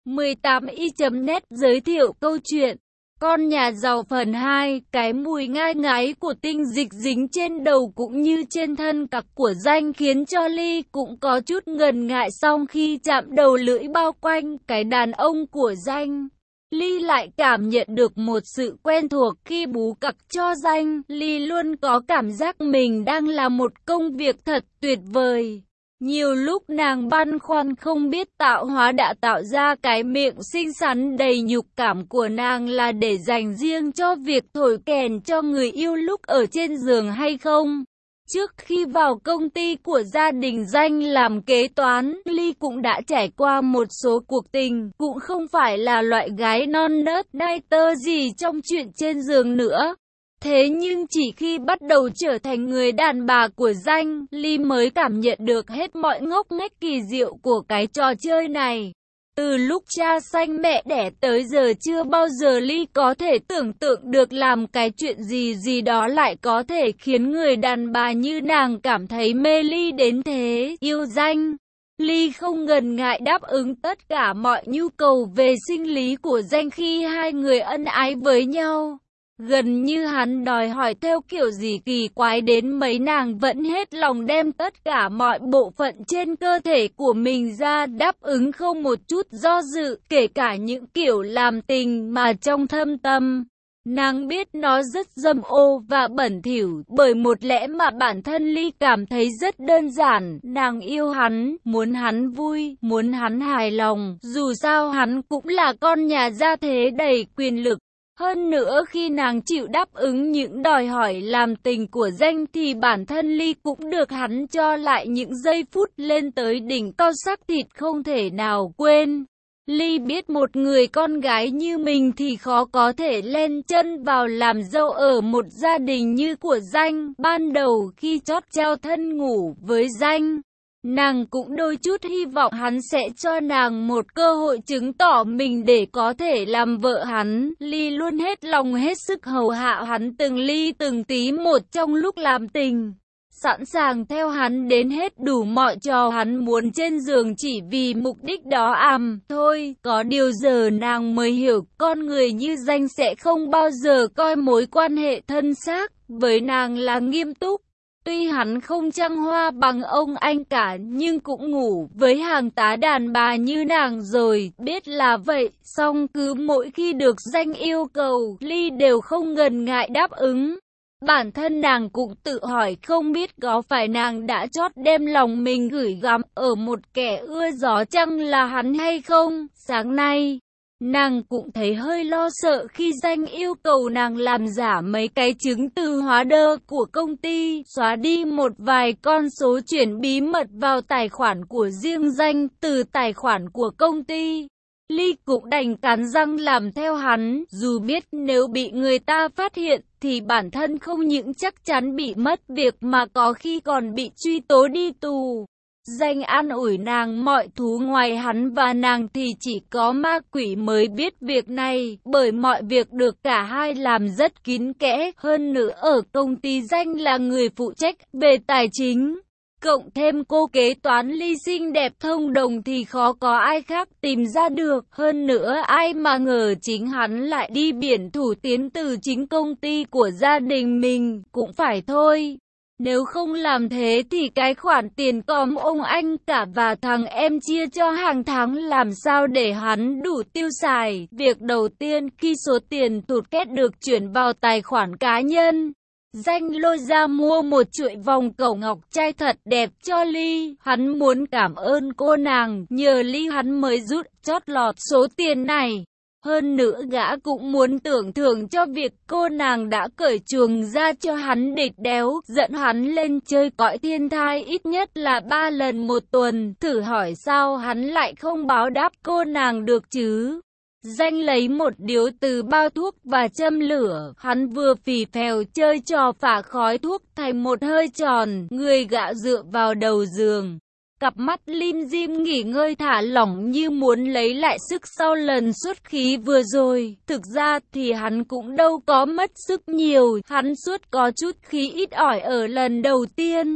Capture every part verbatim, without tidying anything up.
mười tám y chấm net giới thiệu câu chuyện Con nhà giàu phần hai. Cái mùi ngai ngái của tinh dịch dính trên đầu cũng như trên thân cặc của Danh khiến cho Ly cũng có chút ngần ngại, song khi chạm đầu lưỡi bao quanh cái đàn ông của Danh, Ly lại cảm nhận được một sự quen thuộc. Khi bú cặc cho Danh, Ly luôn có cảm giác mình đang làm một công việc thật tuyệt vời. Nhiều lúc nàng băn khoăn không biết tạo hóa đã tạo ra cái miệng xinh xắn đầy nhục cảm của nàng là để dành riêng cho việc thổi kèn cho người yêu lúc ở trên giường hay không. Trước khi vào công ty của gia đình Danh làm kế toán, Ly cũng đã trải qua một số cuộc tình, cũng không phải là loại gái non nớt đai tơ gì trong chuyện trên giường nữa. Thế nhưng chỉ khi bắt đầu trở thành người đàn bà của Danh, Ly mới cảm nhận được hết mọi ngóc ngách kỳ diệu của cái trò chơi này. Từ lúc cha sanh mẹ đẻ tới giờ chưa bao giờ Ly có thể tưởng tượng được làm cái chuyện gì gì đó lại có thể khiến người đàn bà như nàng cảm thấy mê ly đến thế. Yêu Danh, Ly không ngần ngại đáp ứng tất cả mọi nhu cầu về sinh lý của Danh khi hai người ân ái với nhau. Gần như hắn đòi hỏi theo kiểu gì kỳ quái đến mấy, nàng vẫn hết lòng đem tất cả mọi bộ phận trên cơ thể của mình ra đáp ứng không một chút do dự, kể cả những kiểu làm tình mà trong thâm tâm nàng biết nó rất dâm ô và bẩn thỉu, bởi một lẽ mà bản thân Ly cảm thấy rất đơn giản, nàng yêu hắn, muốn hắn vui, muốn hắn hài lòng, dù sao hắn cũng là con nhà gia thế đầy quyền lực. Hơn nữa khi nàng chịu đáp ứng những đòi hỏi làm tình của Danh thì bản thân Ly cũng được hắn cho lại những giây phút lên tới đỉnh cao sắc thịt không thể nào quên. Ly biết một người con gái như mình thì khó có thể len chân vào làm dâu ở một gia đình như của Danh. Ban đầu khi chót trao thân ngủ với Danh, nàng cũng đôi chút hy vọng hắn sẽ cho nàng một cơ hội chứng tỏ mình để có thể làm vợ hắn. Ly luôn hết lòng hết sức hầu hạ hắn từng ly từng tí một trong lúc làm tình, sẵn sàng theo hắn đến hết đủ mọi trò hắn muốn trên giường chỉ vì mục đích đó. Àm, thôi, có điều giờ nàng mới hiểu con người như Danh sẽ không bao giờ coi mối quan hệ thân xác với nàng là nghiêm túc. Tuy hắn không trăng hoa bằng ông anh cả nhưng cũng ngủ với hàng tá đàn bà như nàng rồi, biết là vậy, song cứ mỗi khi được Danh yêu cầu, Ly đều không ngần ngại đáp ứng. Bản thân nàng cũng tự hỏi không biết có phải nàng đã chót đem lòng mình gửi gắm ở một kẻ ưa gió chăng là hắn hay không. Sáng nay, nàng cũng thấy hơi lo sợ khi Danh yêu cầu nàng làm giả mấy cái chứng từ hóa đơn của công ty, xóa đi một vài con số chuyển bí mật vào tài khoản của riêng Danh từ tài khoản của công ty. Ly cũng đành cắn răng làm theo hắn, dù biết nếu bị người ta phát hiện thì bản thân không những chắc chắn bị mất việc mà có khi còn bị truy tố đi tù. Danh an ủi nàng mọi thú ngoài hắn và nàng thì chỉ có ma quỷ mới biết việc này, bởi mọi việc được cả hai làm rất kín kẽ. Hơn nữa ở công ty Danh là người phụ trách về tài chính, cộng thêm cô kế toán Ly xinh đẹp thông đồng thì khó có ai khác tìm ra được. Hơn nữa ai mà ngờ chính hắn lại đi biển thủ tiến từ chính công ty của gia đình mình, cũng phải thôi. Nếu không làm thế thì cái khoản tiền còm ông anh cả và thằng em chia cho hàng tháng làm sao để hắn đủ tiêu xài. Việc đầu tiên khi số tiền tụt két được chuyển vào tài khoản cá nhân, Danh lôi ra mua một chuỗi vòng cổ ngọc trai thật đẹp cho Ly. Hắn muốn cảm ơn cô nàng, nhờ Ly hắn mới rút chót lọt số tiền này. Hơn nữa gã cũng muốn tưởng thưởng cho việc cô nàng đã cởi chuồng ra cho hắn địch đéo, dẫn hắn lên chơi cõi thiên thai ít nhất là ba lần một tuần. Thử hỏi sao hắn lại không báo đáp cô nàng được chứ? Danh lấy một điếu từ bao thuốc và châm lửa, hắn vừa phì phèo chơi trò phả khói thuốc thành một hơi tròn, người gã dựa vào đầu giường. Cặp mắt lim dim nghỉ ngơi thả lỏng như muốn lấy lại sức sau lần xuất khí vừa rồi. Thực ra thì hắn cũng đâu có mất sức nhiều, hắn suốt có chút khí ít ỏi ở lần đầu tiên.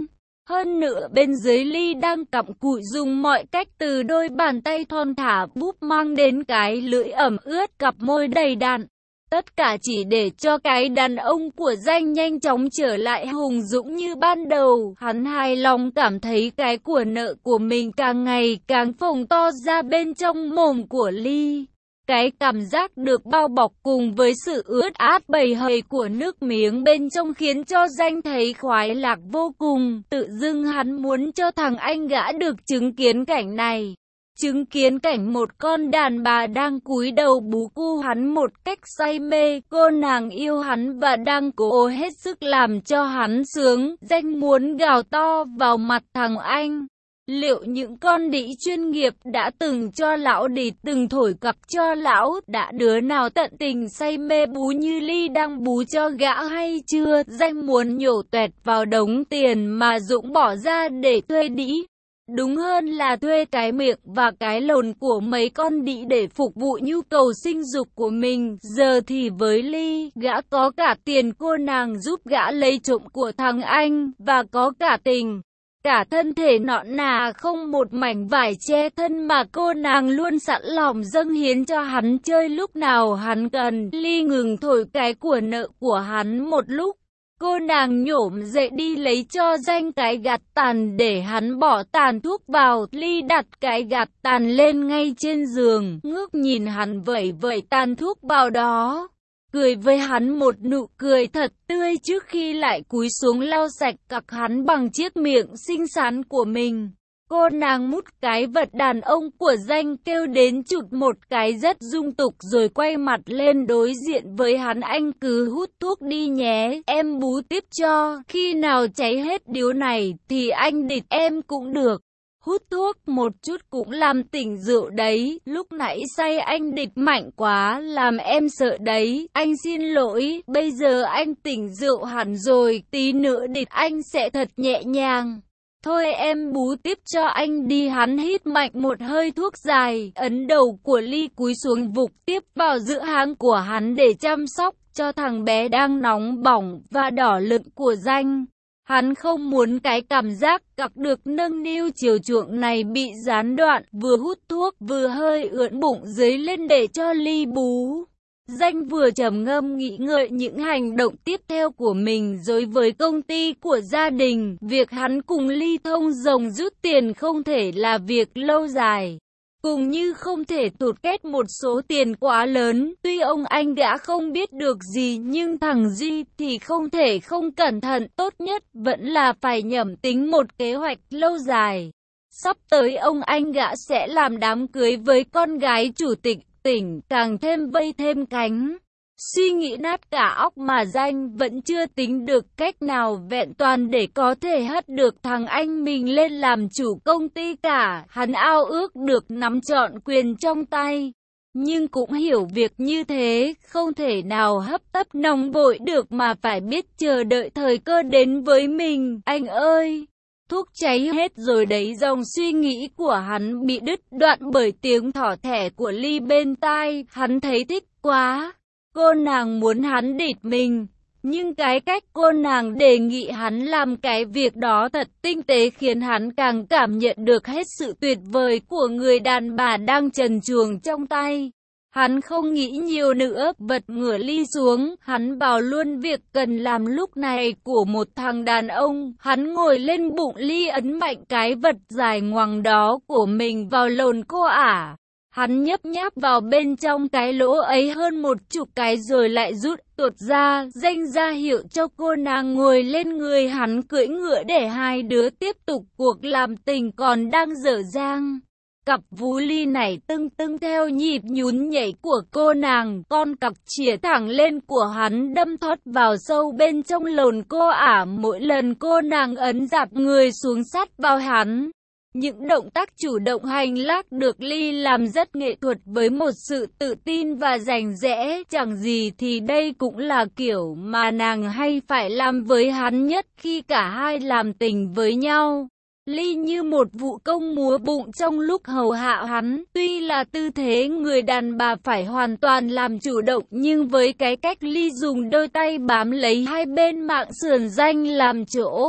Hơn nữa bên dưới Ly đang cặm cụi dùng mọi cách từ đôi bàn tay thon thả búp mang đến cái lưỡi ẩm ướt cặp môi đầy đặn. Tất cả chỉ để cho cái đàn ông của Danh nhanh chóng trở lại hùng dũng như ban đầu. Hắn hài lòng cảm thấy cái của nợ của mình càng ngày càng phồng to ra bên trong mồm của Ly. Cái cảm giác được bao bọc cùng với sự ướt át bầy hầy của nước miếng bên trong khiến cho Danh thấy khoái lạc vô cùng. Tự dưng hắn muốn cho thằng anh gã được chứng kiến cảnh này. Chứng kiến cảnh một con đàn bà đang cúi đầu bú cu hắn một cách say mê, cô nàng yêu hắn và đang cố hết sức làm cho hắn sướng. Danh muốn gào to vào mặt thằng anh. Liệu những con đĩ chuyên nghiệp đã từng cho lão đít từng thổi cặc cho lão, đã đứa nào tận tình say mê bú như Ly đang bú cho gã hay chưa? Danh muốn nhổ toẹt vào đống tiền mà Dũng bỏ ra để thuê đĩ. Đúng hơn là thuê cái miệng và cái lồn của mấy con đĩ để phục vụ nhu cầu sinh dục của mình. Giờ thì với Ly, gã có cả tiền cô nàng giúp gã lấy trộm của thằng anh, và có cả tình. Cả thân thể nõn nà không một mảnh vải che thân mà cô nàng luôn sẵn lòng dâng hiến cho hắn chơi lúc nào hắn cần. Ly ngừng thổi cái của nợ của hắn một lúc. Cô nàng nhổm dậy đi lấy cho Danh cái gạt tàn để hắn bỏ tàn thuốc vào. Ly đặt cái gạt tàn lên ngay trên giường, ngước nhìn hắn vẩy vẩy tàn thuốc vào đó. Cười với hắn một nụ cười thật tươi trước khi lại cúi xuống lau sạch cặc hắn bằng chiếc miệng xinh xắn của mình. Cô nàng mút cái vật đàn ông của Danh kêu đến chụt một cái rất dung tục rồi quay mặt lên đối diện với hắn. Anh cứ hút thuốc đi nhé, em bú tiếp cho, khi nào cháy hết điếu này thì anh địt em cũng được. Hút thuốc một chút cũng làm tỉnh rượu đấy, lúc nãy say anh địt mạnh quá làm em sợ đấy, anh xin lỗi, bây giờ anh tỉnh rượu hẳn rồi, tí nữa địt anh sẽ thật nhẹ nhàng. Thôi em bú tiếp cho anh đi. Hắn hít mạnh một hơi thuốc dài, ấn đầu của Ly cúi xuống vục tiếp vào giữa háng của hắn để chăm sóc cho thằng bé đang nóng bỏng và đỏ lựng của Danh. Hắn không muốn cái cảm giác cặc được nâng niu chiều chuộng này bị gián đoạn, vừa hút thuốc vừa hơi ưỡn bụng dưới lên để cho Ly bú. Danh vừa trầm ngâm nghĩ ngợi những hành động tiếp theo của mình đối với công ty của gia đình. Việc hắn cùng Ly thông rồng rút tiền không thể là việc lâu dài. Cùng như không thể tụt kết một số tiền quá lớn. Tuy ông anh gã không biết được gì nhưng thằng Duy thì không thể không cẩn thận. Tốt nhất vẫn là phải nhẩm tính một kế hoạch lâu dài. Sắp tới ông anh gã sẽ làm đám cưới với con gái chủ tịch tỉnh, càng thêm vây thêm cánh. Suy nghĩ nát cả óc mà Danh vẫn chưa tính được cách nào vẹn toàn để có thể hất được thằng anh mình lên làm chủ công ty cả. Hắn ao ước được nắm trọn quyền trong tay. Nhưng cũng hiểu việc như thế không thể nào hấp tấp nóng vội được mà phải biết chờ đợi thời cơ đến với mình. Anh ơi! Thuốc cháy hết rồi đấy. Dòng suy nghĩ của hắn bị đứt đoạn bởi tiếng thỏ thẻ của Ly bên tai. Hắn thấy thích quá. Cô nàng muốn hắn địt mình. Nhưng cái cách cô nàng đề nghị hắn làm cái việc đó thật tinh tế khiến hắn càng cảm nhận được hết sự tuyệt vời của người đàn bà đang trần truồng trong tay. Hắn không nghĩ nhiều nữa, bật ngửa Ly xuống, hắn bảo luôn việc cần làm lúc này của một thằng đàn ông. Hắn ngồi lên bụng Ly ấn mạnh cái vật dài ngoằng đó của mình vào lồn cô ả. Hắn nhấp nháp vào bên trong cái lỗ ấy hơn một chục cái rồi lại rút tuột ra. Danh ra hiệu cho cô nàng ngồi lên người hắn cưỡi ngựa để hai đứa tiếp tục cuộc làm tình còn đang dở dang. Cặp vú Ly này tưng tưng theo nhịp nhún nhảy của cô nàng, con cặc chìa thẳng lên của hắn đâm thoát vào sâu bên trong lồn cô ả. Mỗi lần cô nàng ấn dạp người xuống sát vào hắn. Những động tác chủ động hành lác được Ly làm rất nghệ thuật với một sự tự tin và rành rẽ. Chẳng gì thì đây cũng là kiểu mà nàng hay phải làm với hắn nhất khi cả hai làm tình với nhau. Ly như một vũ công múa bụng trong lúc hầu hạ hắn. Tuy là tư thế người đàn bà phải hoàn toàn làm chủ động, nhưng với cái cách Ly dùng đôi tay bám lấy hai bên mạng sườn Danh làm chỗ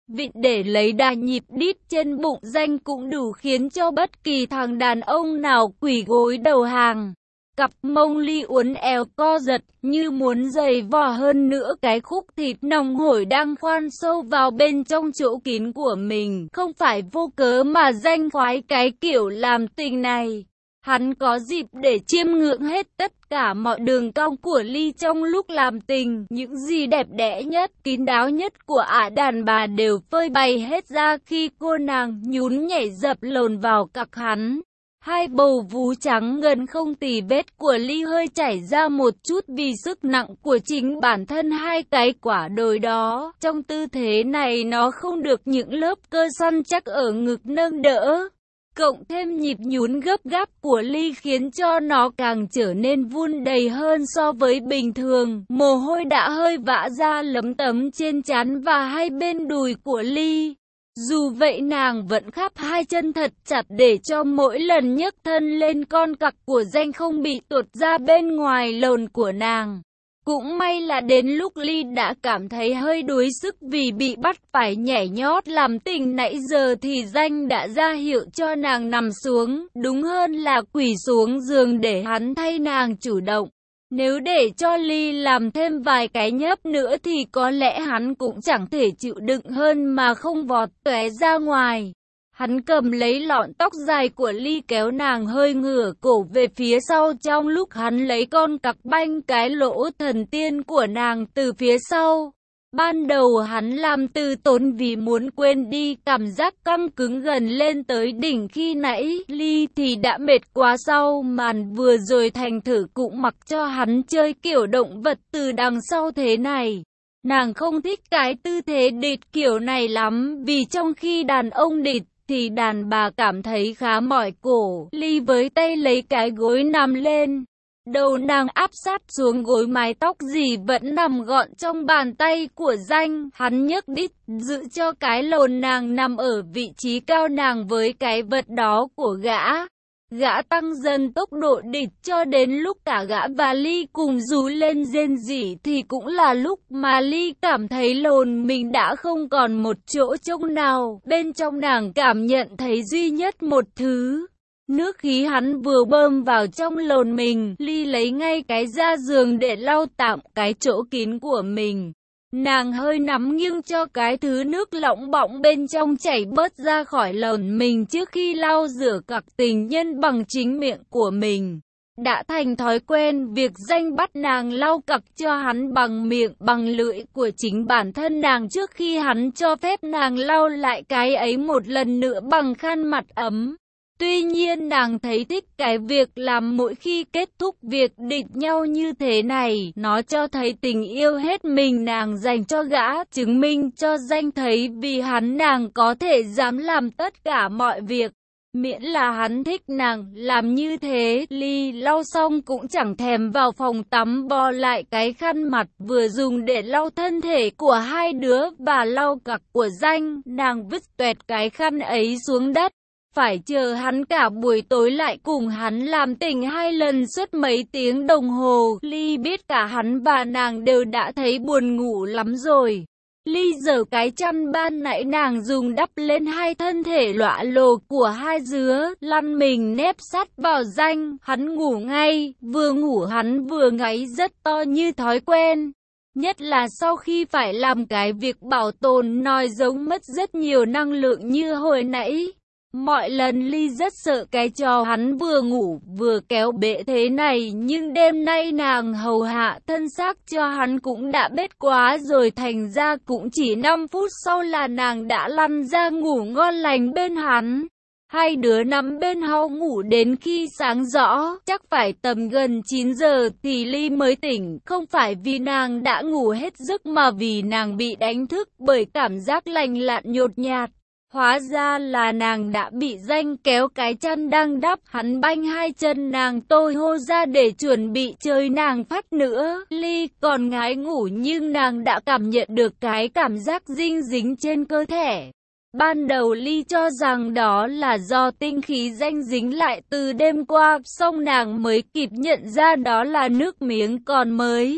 vịn để lấy đà nhịp đít trên bụng Danh cũng đủ khiến cho bất kỳ thằng đàn ông nào quỳ gối đầu hàng. Cặp mông Ly uốn éo co giật như muốn giày vò hơn nữa cái khúc thịt nóng hổi đang khoan sâu vào bên trong chỗ kín của mình. Không phải vô cớ mà Danh khoái cái kiểu làm tình này. Hắn có dịp để chiêm ngưỡng hết tất cả mọi đường cong của Ly trong lúc làm tình. Những gì đẹp đẽ nhất, kín đáo nhất của ả đàn bà đều phơi bày hết ra khi cô nàng nhún nhảy dập lồn vào cặc hắn. Hai bầu vú trắng ngần không tì vết của Ly hơi chảy ra một chút vì sức nặng của chính bản thân hai cái quả đồi đó. Trong tư thế này nó không được những lớp cơ săn chắc ở ngực nâng đỡ. Cộng thêm nhịp nhún gấp gáp của Ly khiến cho nó càng trở nên vun đầy hơn so với bình thường. Mồ hôi đã hơi vã ra lấm tấm trên trán và hai bên đùi của Ly. Dù vậy nàng vẫn khắp hai chân thật chặt để cho mỗi lần nhấc thân lên con cặc của Danh không bị tuột ra bên ngoài lồn của nàng. Cũng may là đến lúc Ly đã cảm thấy hơi đuối sức vì bị bắt phải nhảy nhót làm tình nãy giờ thì Danh đã ra hiệu cho nàng nằm xuống, đúng hơn là quỳ xuống giường để hắn thay nàng chủ động. Nếu để cho Ly làm thêm vài cái nhấp nữa thì có lẽ hắn cũng chẳng thể chịu đựng hơn mà không vọt tóe ra ngoài. Hắn cầm lấy lọn tóc dài của Ly kéo nàng hơi ngửa cổ về phía sau trong lúc hắn lấy con cặc banh cái lỗ thần tiên của nàng từ phía sau. Ban đầu hắn làm từ tốn vì muốn quên đi cảm giác căng cứng gần lên tới đỉnh khi nãy. Ly thì đã mệt quá sau màn vừa rồi thành thử cũng mặc cho hắn chơi kiểu động vật từ đằng sau thế này. Nàng không thích cái tư thế địt kiểu này lắm vì trong khi đàn ông địt thì đàn bà cảm thấy khá mỏi cổ. Ly với tay lấy cái gối nằm lên. Đầu nàng áp sát xuống gối, mái tóc gì vẫn nằm gọn trong bàn tay của Danh. Hắn nhấc đít giữ cho cái lồn nàng nằm ở vị trí cao nàng với cái vật đó của gã. Gã tăng dần tốc độ địch cho đến lúc cả gã và Ly cùng rú lên rên rỉ thì cũng là lúc mà Ly cảm thấy lồn mình đã không còn một chỗ trống nào. Bên trong nàng cảm nhận thấy duy nhất một thứ. Nước khí hắn vừa bơm vào trong lồn mình. Ly lấy ngay cái ra giường để lau tạm cái chỗ kín của mình. Nàng hơi nắm nghiêng cho cái thứ nước lỏng bọng bên trong chảy bớt ra khỏi lồn mình trước khi lau rửa cặc tình nhân bằng chính miệng của mình. Đã thành thói quen việc Danh bắt nàng lau cặc cho hắn bằng miệng bằng lưỡi của chính bản thân nàng trước khi hắn cho phép nàng lau lại cái ấy một lần nữa bằng khăn mặt ấm. Tuy nhiên nàng thấy thích cái việc làm mỗi khi kết thúc việc địch nhau như thế này. Nó cho thấy tình yêu hết mình nàng dành cho gã, chứng minh cho Danh thấy vì hắn nàng có thể dám làm tất cả mọi việc. Miễn là hắn thích nàng làm như thế. Ly lau xong cũng chẳng thèm vào phòng tắm bò lại cái khăn mặt vừa dùng để lau thân thể của hai đứa và lau cặc của Danh. Nàng vứt tuẹt cái khăn ấy xuống đất. Phải chờ hắn cả buổi tối lại cùng hắn làm tình hai lần suốt mấy tiếng đồng hồ. Ly biết cả hắn và nàng đều đã thấy buồn ngủ lắm rồi. Ly giở cái chăn ban nãy nàng dùng đắp lên hai thân thể lõa lồ của hai đứa, lăn mình nép sát vào Danh. Hắn ngủ ngay, vừa ngủ hắn vừa ngáy rất to như thói quen. Nhất là sau khi phải làm cái việc bảo tồn nói giống mất rất nhiều năng lượng như hồi nãy. Mọi lần Ly rất sợ cái trò hắn vừa ngủ vừa kéo bệ thế này, nhưng đêm nay nàng hầu hạ thân xác cho hắn cũng đã bết quá rồi, thành ra cũng chỉ năm phút sau là nàng đã lăn ra ngủ ngon lành bên hắn. Hai đứa nằm bên nhau ngủ đến khi sáng rõ, chắc phải tầm gần chín giờ thì Ly mới tỉnh, không phải vì nàng đã ngủ hết giấc mà vì nàng bị đánh thức bởi cảm giác lành lặn nhột nhạt. Hóa ra là nàng đã bị Danh kéo cái chăn đang đắp, hắn banh hai chân nàng tôi hô ra để chuẩn bị chơi nàng phát nữa. Ly còn ngái ngủ nhưng nàng đã cảm nhận được cái cảm giác dinh dính trên cơ thể. Ban đầu Ly cho rằng đó là do tinh khí Danh dính lại từ đêm qua, xong nàng mới kịp nhận ra đó là nước miếng còn mới.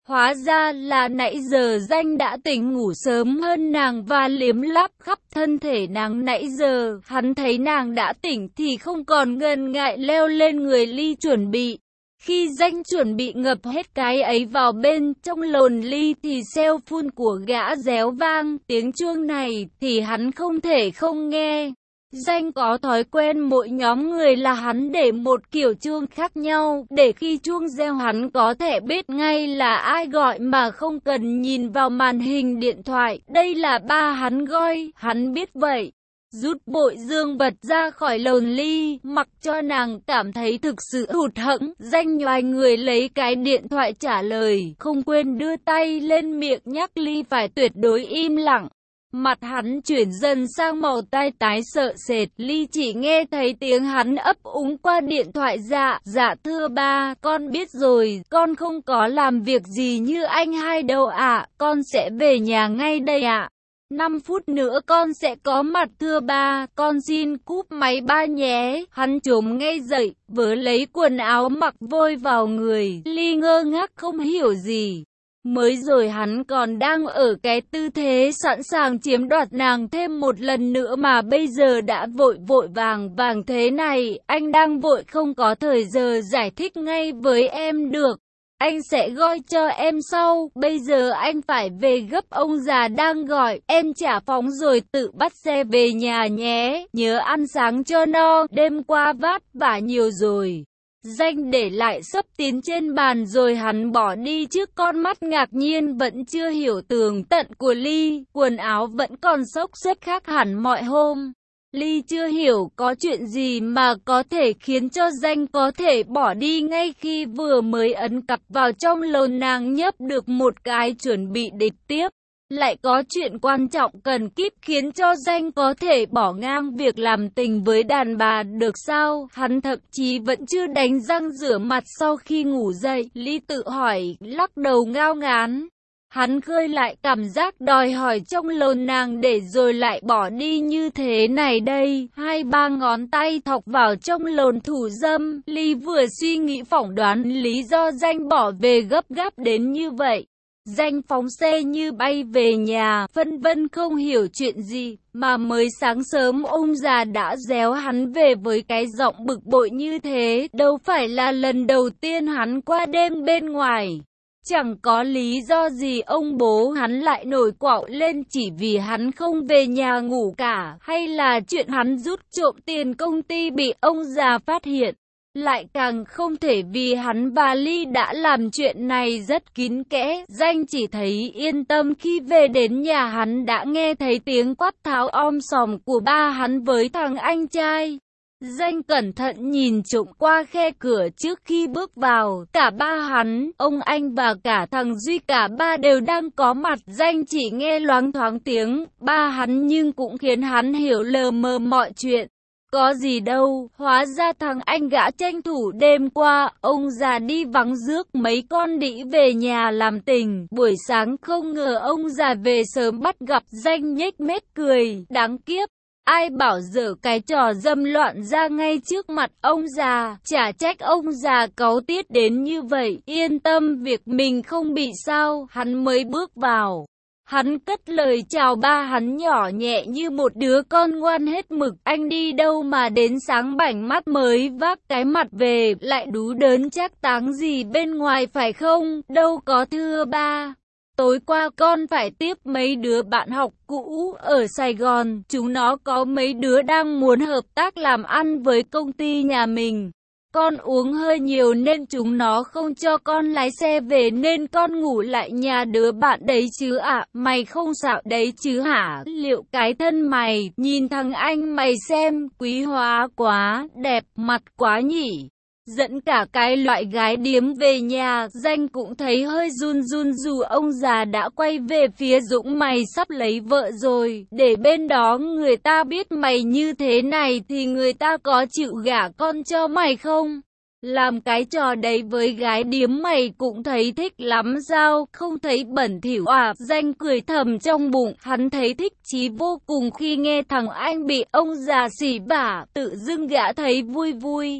Hóa ra là nãy giờ Danh đã tỉnh ngủ sớm hơn nàng và liếm láp khắp thân thể nàng nãy giờ. Hắn thấy nàng đã tỉnh thì không còn ngần ngại leo lên người Ly chuẩn bị. Khi Danh chuẩn bị ngập hết cái ấy vào bên trong lồn Ly thì seo phun của gã réo vang. Tiếng chuông này thì hắn không thể không nghe. Danh có thói quen mỗi nhóm người là hắn để một kiểu chuông khác nhau, để khi chuông reo hắn có thể biết ngay là ai gọi mà không cần nhìn vào màn hình điện thoại. Đây là ba hắn gọi, hắn biết vậy. Rút bội dương vật ra khỏi lồn Ly, mặc cho nàng cảm thấy thực sự hụt hẫng. Danh nhoài người lấy cái điện thoại trả lời, không quên đưa tay lên miệng nhắc Ly phải tuyệt đối im lặng. Mặt hắn chuyển dần sang màu tai tái sợ sệt, Ly chỉ nghe thấy tiếng hắn ấp úng qua điện thoại. Dạ, dạ thưa ba, con biết rồi, con không có làm việc gì như anh hai đâu ạ, con sẽ về nhà ngay đây ạ. năm phút nữa con sẽ có mặt thưa ba, con xin cúp máy ba nhé. Hắn trồm ngay dậy, vớ lấy quần áo mặc vội vào người, Ly ngơ ngác không hiểu gì. Mới rồi hắn còn đang ở cái tư thế sẵn sàng chiếm đoạt nàng thêm một lần nữa mà bây giờ đã vội vội vàng vàng thế này. Anh đang vội không có thời giờ giải thích ngay với em được. Anh sẽ gọi cho em sau, bây giờ anh phải về gấp, ông già đang gọi. Em trả phóng rồi tự bắt xe về nhà nhé, nhớ ăn sáng cho no, đêm qua vất vả nhiều rồi. Danh để lại sấp tín trên bàn rồi hắn bỏ đi trước con mắt ngạc nhiên vẫn chưa hiểu tường tận của Ly. Quần áo vẫn còn xốc xếch khác hẳn mọi hôm. Ly chưa hiểu có chuyện gì mà có thể khiến cho Danh có thể bỏ đi ngay khi vừa mới ấn cặp vào trong lồn nàng nhấp được một cái chuẩn bị địch tiếp. Lại có chuyện quan trọng cần kíp khiến cho Danh có thể bỏ ngang việc làm tình với đàn bà được sao? Hắn thậm chí vẫn chưa đánh răng rửa mặt sau khi ngủ dậy. Ly tự hỏi, lắc đầu ngao ngán. Hắn khơi lại cảm giác đòi hỏi trong lồn nàng để rồi lại bỏ đi như thế này đây. Hai ba ngón tay thọc vào trong lồn thủ dâm. Ly vừa suy nghĩ phỏng đoán lý do Danh bỏ về gấp gáp đến như vậy. Danh phóng xe như bay về nhà, phân vân không hiểu chuyện gì, mà mới sáng sớm ông già đã réo hắn về với cái giọng bực bội như thế, đâu phải là lần đầu tiên hắn qua đêm bên ngoài. Chẳng có lý do gì ông bố hắn lại nổi quạo lên chỉ vì hắn không về nhà ngủ cả, hay là chuyện hắn rút trộm tiền công ty bị ông già phát hiện. Lại càng không thể vì hắn và Ly đã làm chuyện này rất kín kẽ. Danh chỉ thấy yên tâm khi về đến nhà hắn đã nghe thấy tiếng quát tháo om sòm của ba hắn với thằng anh trai. Danh cẩn thận nhìn trộm qua khe cửa trước khi bước vào. Cả ba hắn, ông anh và cả thằng Duy cả ba đều đang có mặt. Danh chỉ nghe loáng thoáng tiếng ba hắn nhưng cũng khiến hắn hiểu lờ mờ mọi chuyện. Có gì đâu, hóa ra thằng anh gã tranh thủ đêm qua, ông già đi vắng rước mấy con đĩ về nhà làm tình. Buổi sáng không ngờ ông già về sớm bắt gặp Danh nhếch mép cười, đáng kiếp. Ai bảo dở cái trò dâm loạn ra ngay trước mặt ông già, chả trách ông già cáu tiết đến như vậy. Yên tâm việc mình không bị sao, hắn mới bước vào. Hắn cất lời chào ba hắn nhỏ nhẹ như một đứa con ngoan hết mực. Anh đi đâu mà đến sáng bảnh mắt mới vác cái mặt về, lại đú đớn chắc táng gì bên ngoài phải không? Đâu có thưa ba. Tối qua con phải tiếp mấy đứa bạn học cũ ở Sài Gòn. Chúng nó có mấy đứa đang muốn hợp tác làm ăn với công ty nhà mình. Con uống hơi nhiều nên chúng nó không cho con lái xe về nên con ngủ lại nhà đứa bạn đấy chứ ạ. À, mày không xạo đấy chứ hả? Liệu cái thân mày, nhìn thằng anh mày xem, quý hóa quá, đẹp mặt quá nhỉ? Dẫn cả cái loại gái điếm về nhà, Danh cũng thấy hơi run run dù ông già đã quay về phía Dũng. Mày sắp lấy vợ rồi, để bên đó người ta biết mày như thế này thì người ta có chịu gả con cho mày không? Làm cái trò đấy với gái điếm mày cũng thấy thích lắm sao, không thấy bẩn thỉu à? Danh cười thầm trong bụng, hắn thấy thích chí vô cùng khi nghe thằng anh bị ông già xỉ vả, tự dưng gã thấy vui vui.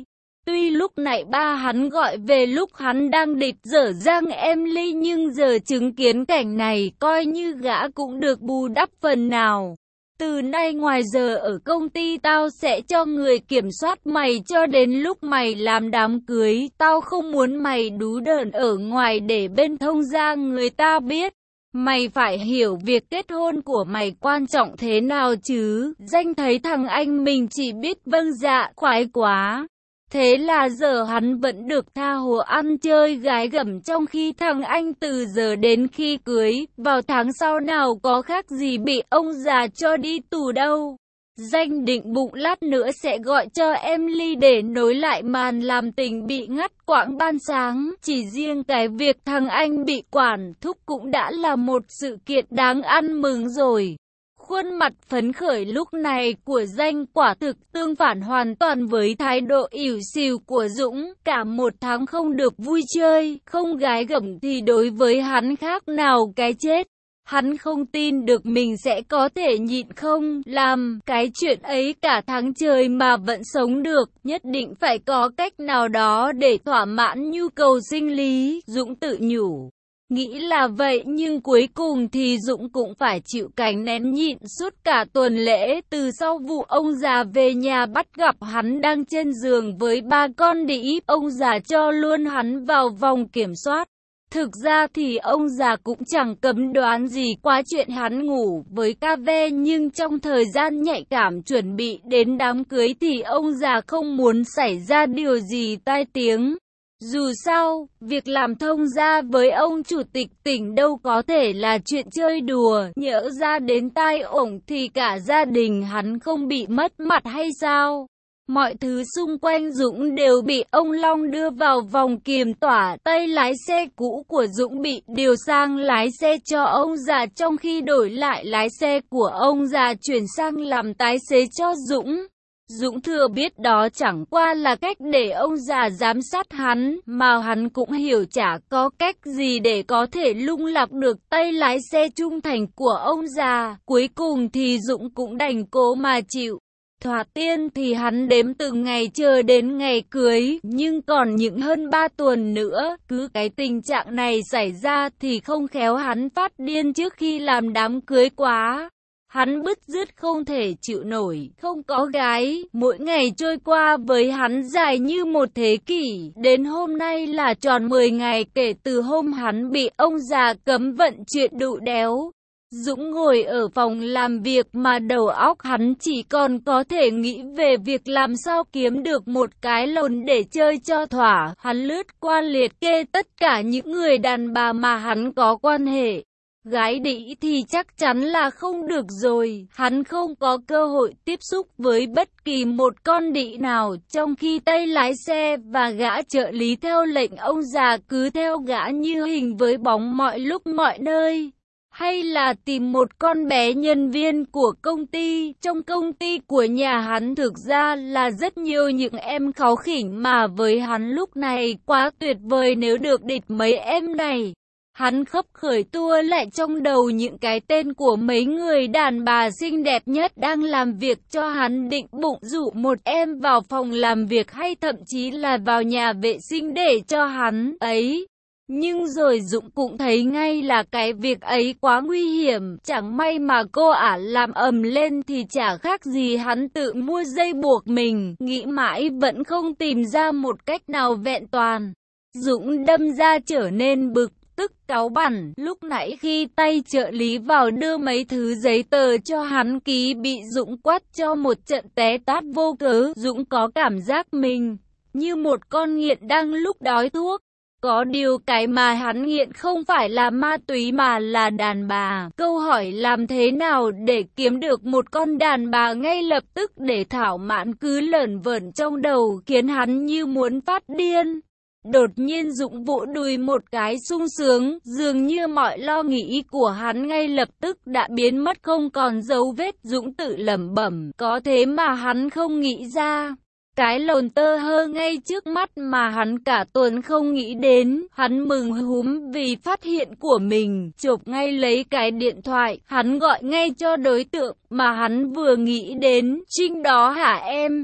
Tuy lúc nãy ba hắn gọi về lúc hắn đang địch dở dang Emily, nhưng giờ chứng kiến cảnh này coi như gã cũng được bù đắp phần nào. Từ nay ngoài giờ ở công ty tao sẽ cho người kiểm soát mày cho đến lúc mày làm đám cưới. Tao không muốn mày đú đờn ở ngoài để bên thông gia người ta biết. Mày phải hiểu việc kết hôn của mày quan trọng thế nào chứ. Danh thấy thằng anh mình chỉ biết vâng dạ, khoái quá. Thế là giờ hắn vẫn được tha hồ ăn chơi gái gẩm, trong khi thằng anh từ giờ đến khi cưới, vào tháng sau nào có khác gì bị ông già cho đi tù đâu. Danh định bụng lát nữa sẽ gọi cho Emily để nối lại màn làm tình bị ngắt quãng ban sáng. Chỉ riêng cái việc thằng anh bị quản thúc cũng đã là một sự kiện đáng ăn mừng rồi. Khuôn mặt phấn khởi lúc này của Danh quả thực tương phản hoàn toàn với thái độ ỉu xìu của Dũng. Cả một tháng không được vui chơi, không gái gẩm thì đối với hắn khác nào cái chết. Hắn không tin được mình sẽ có thể nhịn không làm cái chuyện ấy cả tháng trời mà vẫn sống được. Nhất định phải có cách nào đó để thỏa mãn nhu cầu sinh lý, Dũng tự nhủ. Nghĩ là vậy nhưng cuối cùng thì Dũng cũng phải chịu cảnh nén nhịn suốt cả tuần lễ. Từ sau vụ ông già về nhà bắt gặp hắn đang trên giường với ba con đĩ, ông già cho luôn hắn vào vòng kiểm soát. Thực ra thì ông già cũng chẳng cấm đoán gì qua chuyện hắn ngủ với ca ve, nhưng trong thời gian nhạy cảm chuẩn bị đến đám cưới thì ông già không muốn xảy ra điều gì tai tiếng. Dù sao, việc làm thông gia với ông chủ tịch tỉnh đâu có thể là chuyện chơi đùa, nhỡ ra đến tai ổng thì cả gia đình hắn không bị mất mặt hay sao? Mọi thứ xung quanh Dũng đều bị ông Long đưa vào vòng kiềm tỏa. Tay lái xe cũ của Dũng bị điều sang lái xe cho ông già, trong khi đổi lại lái xe của ông già chuyển sang làm tài xế cho Dũng. Dũng thừa biết đó chẳng qua là cách để ông già giám sát hắn, mà hắn cũng hiểu chả có cách gì để có thể lung lạc được tay lái xe trung thành của ông già. Cuối cùng thì Dũng cũng đành cố mà chịu. Thoạt tiên thì hắn đếm từng ngày chờ đến ngày cưới, nhưng còn những hơn ba tuần nữa, cứ cái tình trạng này xảy ra thì không khéo hắn phát điên trước khi làm đám cưới quá. Hắn bứt rứt không thể chịu nổi, không có gái, mỗi ngày trôi qua với hắn dài như một thế kỷ. Đến hôm nay là tròn mười ngày kể từ hôm hắn bị ông già cấm vận chuyện đụ đéo. Dũng ngồi ở phòng làm việc mà đầu óc hắn chỉ còn có thể nghĩ về việc làm sao kiếm được một cái lồn để chơi cho thỏa. Hắn lướt qua liệt kê tất cả những người đàn bà mà hắn có quan hệ. Gái đĩ thì chắc chắn là không được rồi, hắn không có cơ hội tiếp xúc với bất kỳ một con đĩ nào, trong khi tay lái xe và gã trợ lý theo lệnh ông già cứ theo gã như hình với bóng mọi lúc mọi nơi. Hay là tìm một con bé nhân viên của công ty, trong công ty của nhà hắn thực ra là rất nhiều những em kháu khỉnh mà với hắn lúc này quá tuyệt vời nếu được địch mấy em này. Hắn khấp khởi tua lại trong đầu những cái tên của mấy người đàn bà xinh đẹp nhất đang làm việc cho hắn, định bụng dụ một em vào phòng làm việc hay thậm chí là vào nhà vệ sinh để cho hắn ấy. Nhưng rồi Dũng cũng thấy ngay là cái việc ấy quá nguy hiểm, chẳng may mà cô ả làm ầm lên thì chả khác gì hắn tự mua dây buộc mình, nghĩ mãi vẫn không tìm ra một cách nào vẹn toàn. Dũng đâm ra trở nên bực tức cáu bẳn, lúc nãy khi tay trợ lý vào đưa mấy thứ giấy tờ cho hắn ký bị Dũng quát cho một trận té tát vô cớ. Dũng có cảm giác mình như một con nghiện đang lúc đói thuốc. Có điều cái mà hắn nghiện không phải là ma túy mà là đàn bà. Câu hỏi làm thế nào để kiếm được một con đàn bà ngay lập tức để thảo mãn cứ lởn vởn trong đầu, khiến hắn như muốn phát điên. Đột nhiên Dũng vỗ đùi một cái sung sướng, dường như mọi lo nghĩ của hắn ngay lập tức đã biến mất không còn dấu vết. Dũng tự lẩm bẩm, có thế mà hắn không nghĩ ra. Cái lồn tơ hơ ngay trước mắt mà hắn cả tuần không nghĩ đến. Hắn mừng húm vì phát hiện của mình, chộp ngay lấy cái điện thoại, hắn gọi ngay cho đối tượng mà hắn vừa nghĩ đến. Trinh đó hả em?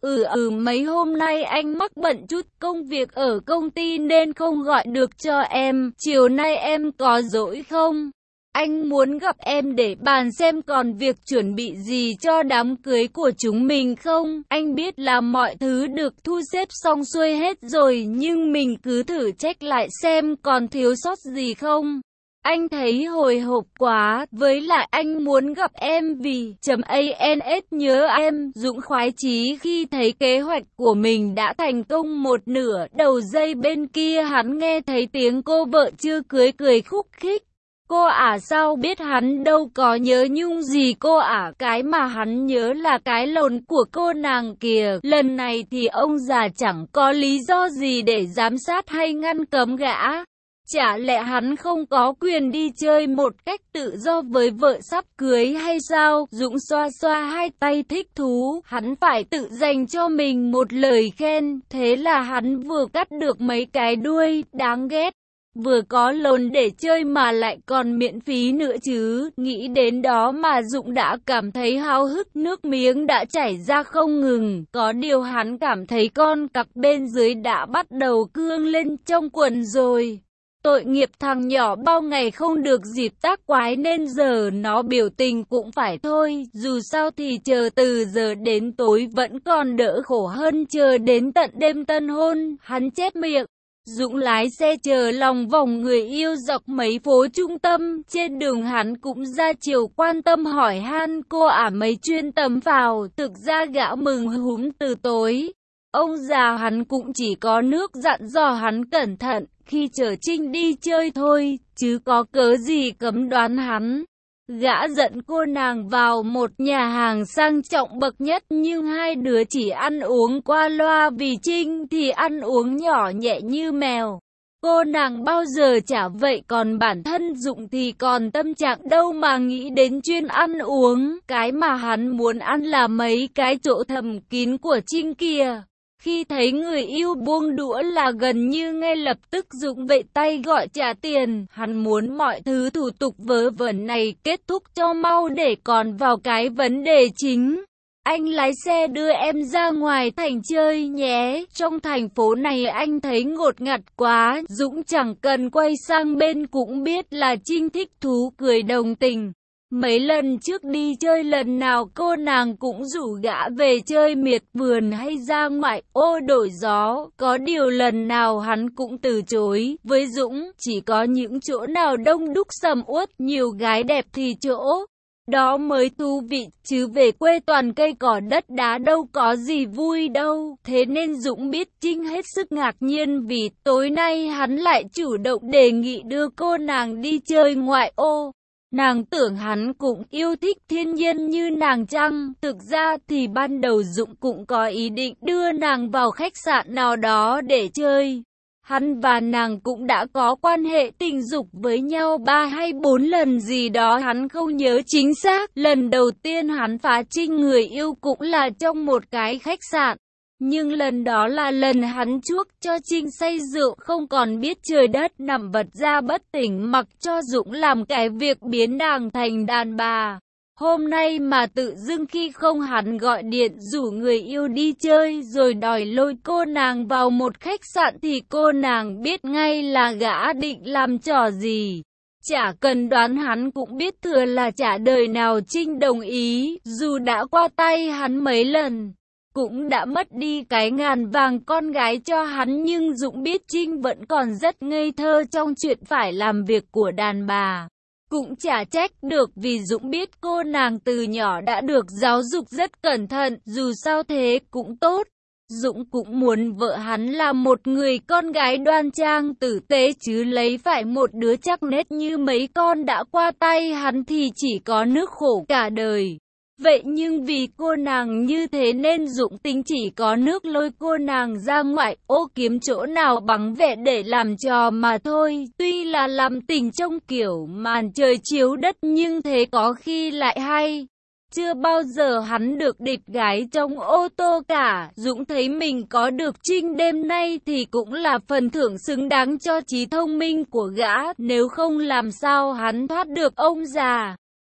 Ừ ừ mấy hôm nay anh mắc bận chút công việc ở công ty nên không gọi được cho em. Chiều nay em có rỗi không? Anh muốn gặp em để bàn xem còn việc chuẩn bị gì cho đám cưới của chúng mình không? Anh biết là mọi thứ được thu xếp xong xuôi hết rồi nhưng mình cứ thử check lại xem còn thiếu sót gì không. Anh thấy hồi hộp quá, với lại anh muốn gặp em vì .ans nhớ em. Dũng khoái chí khi thấy kế hoạch của mình đã thành công một nửa. Đầu dây bên kia hắn nghe thấy tiếng cô vợ chưa cưới cười khúc khích. Cô ả sao biết hắn đâu có nhớ nhung gì cô ả, cái mà hắn nhớ là cái lồn của cô nàng kìa. Lần này thì ông già chẳng có lý do gì để giám sát hay ngăn cấm gã. Chả lẽ hắn không có quyền đi chơi một cách tự do với vợ sắp cưới hay sao? Dũng xoa xoa hai tay thích thú, hắn phải tự dành cho mình một lời khen, thế là hắn vừa cắt được mấy cái đuôi, đáng ghét. Vừa có lồn để chơi mà lại còn miễn phí nữa chứ, nghĩ đến đó mà Dũng đã cảm thấy háo hức, nước miếng đã chảy ra không ngừng. Có điều hắn cảm thấy con cặc bên dưới đã bắt đầu cương lên trong quần rồi. Tội nghiệp thằng nhỏ bao ngày không được dịp tác quái nên giờ nó biểu tình cũng phải thôi, dù sao thì chờ từ giờ đến tối vẫn còn đỡ khổ hơn chờ đến tận đêm tân hôn. Hắn chép miệng. Dũng lái xe chờ lòng vòng người yêu dọc mấy phố trung tâm, trên đường hắn cũng ra chiều quan tâm hỏi han cô ả mấy chuyên tầm vào, thực ra gã mừng húm từ tối. Ông già hắn cũng chỉ có nước dặn dò hắn cẩn thận khi chở Trinh đi chơi thôi, chứ có cớ gì cấm đoán hắn. Gã dẫn cô nàng vào một nhà hàng sang trọng bậc nhất nhưng hai đứa chỉ ăn uống qua loa vì Trinh thì ăn uống nhỏ nhẹ như mèo. Cô nàng bao giờ chả vậy còn bản thân Dũng thì còn tâm trạng đâu mà nghĩ đến chuyên ăn uống. Cái mà hắn muốn ăn là mấy cái chỗ thầm kín của Trinh kìa. Khi thấy người yêu buông đũa là gần như ngay lập tức Dũng vẫy tay gọi trả tiền. Hắn muốn mọi thứ thủ tục vớ vẩn này kết thúc cho mau để còn vào cái vấn đề chính. Anh lái xe đưa em ra ngoài thành chơi nhé. Trong thành phố này anh thấy ngột ngạt quá. Dũng chẳng cần quay sang bên cũng biết là Trinh thích thú cười đồng tình. Mấy lần trước đi chơi lần nào cô nàng cũng rủ gã về chơi miệt vườn hay ra ngoại ô đổi gió. Có điều lần nào hắn cũng từ chối. Với Dũng, chỉ có những chỗ nào đông đúc sầm uất, nhiều gái đẹp thì chỗ đó mới thú vị, chứ về quê toàn cây cỏ đất đá đâu có gì vui đâu. Thế nên Dũng biết Trinh hết sức ngạc nhiên vì tối nay hắn lại chủ động đề nghị đưa cô nàng đi chơi ngoại ô. Nàng tưởng hắn cũng yêu thích thiên nhiên như nàng chăng? Thực ra thì ban đầu Dũng cũng có ý định đưa nàng vào khách sạn nào đó để chơi. Hắn và nàng cũng đã có quan hệ tình dục với nhau ba hay bốn lần gì đó hắn không nhớ chính xác. Lần đầu tiên hắn phá Trinh người yêu cũng là trong một cái khách sạn. Nhưng lần đó là lần hắn chuốc cho Trinh say rượu không còn biết trời đất nằm vật ra bất tỉnh mặc cho Dũng làm cái việc biến nàng thành đàn bà. Hôm nay mà tự dưng khi không hắn gọi điện rủ người yêu đi chơi rồi đòi lôi cô nàng vào một khách sạn thì cô nàng biết ngay là gã định làm trò gì. Chả cần đoán hắn cũng biết thừa là chả đời nào Trinh đồng ý, dù đã qua tay hắn mấy lần. Cũng đã mất đi cái ngàn vàng con gái cho hắn nhưng Dũng biết Trinh vẫn còn rất ngây thơ trong chuyện phải làm việc của đàn bà. Cũng chả trách được vì Dũng biết cô nàng từ nhỏ đã được giáo dục rất cẩn thận, dù sao thế cũng tốt. Dũng cũng muốn vợ hắn là một người con gái đoan trang tử tế chứ lấy phải một đứa chắc nết như mấy con đã qua tay hắn thì chỉ có nước khổ cả đời. Vậy nhưng vì cô nàng như thế nên Dũng tính chỉ có nước lôi cô nàng ra ngoại ô kiếm chỗ nào vắng vẻ để làm trò mà thôi. Tuy là làm tình trong kiểu màn trời chiếu đất nhưng thế có khi lại hay. Chưa bao giờ hắn được địch gái trong ô tô cả. Dũng thấy mình có được Trinh đêm nay thì cũng là phần thưởng xứng đáng cho trí thông minh của gã. Nếu không làm sao hắn thoát được ông già.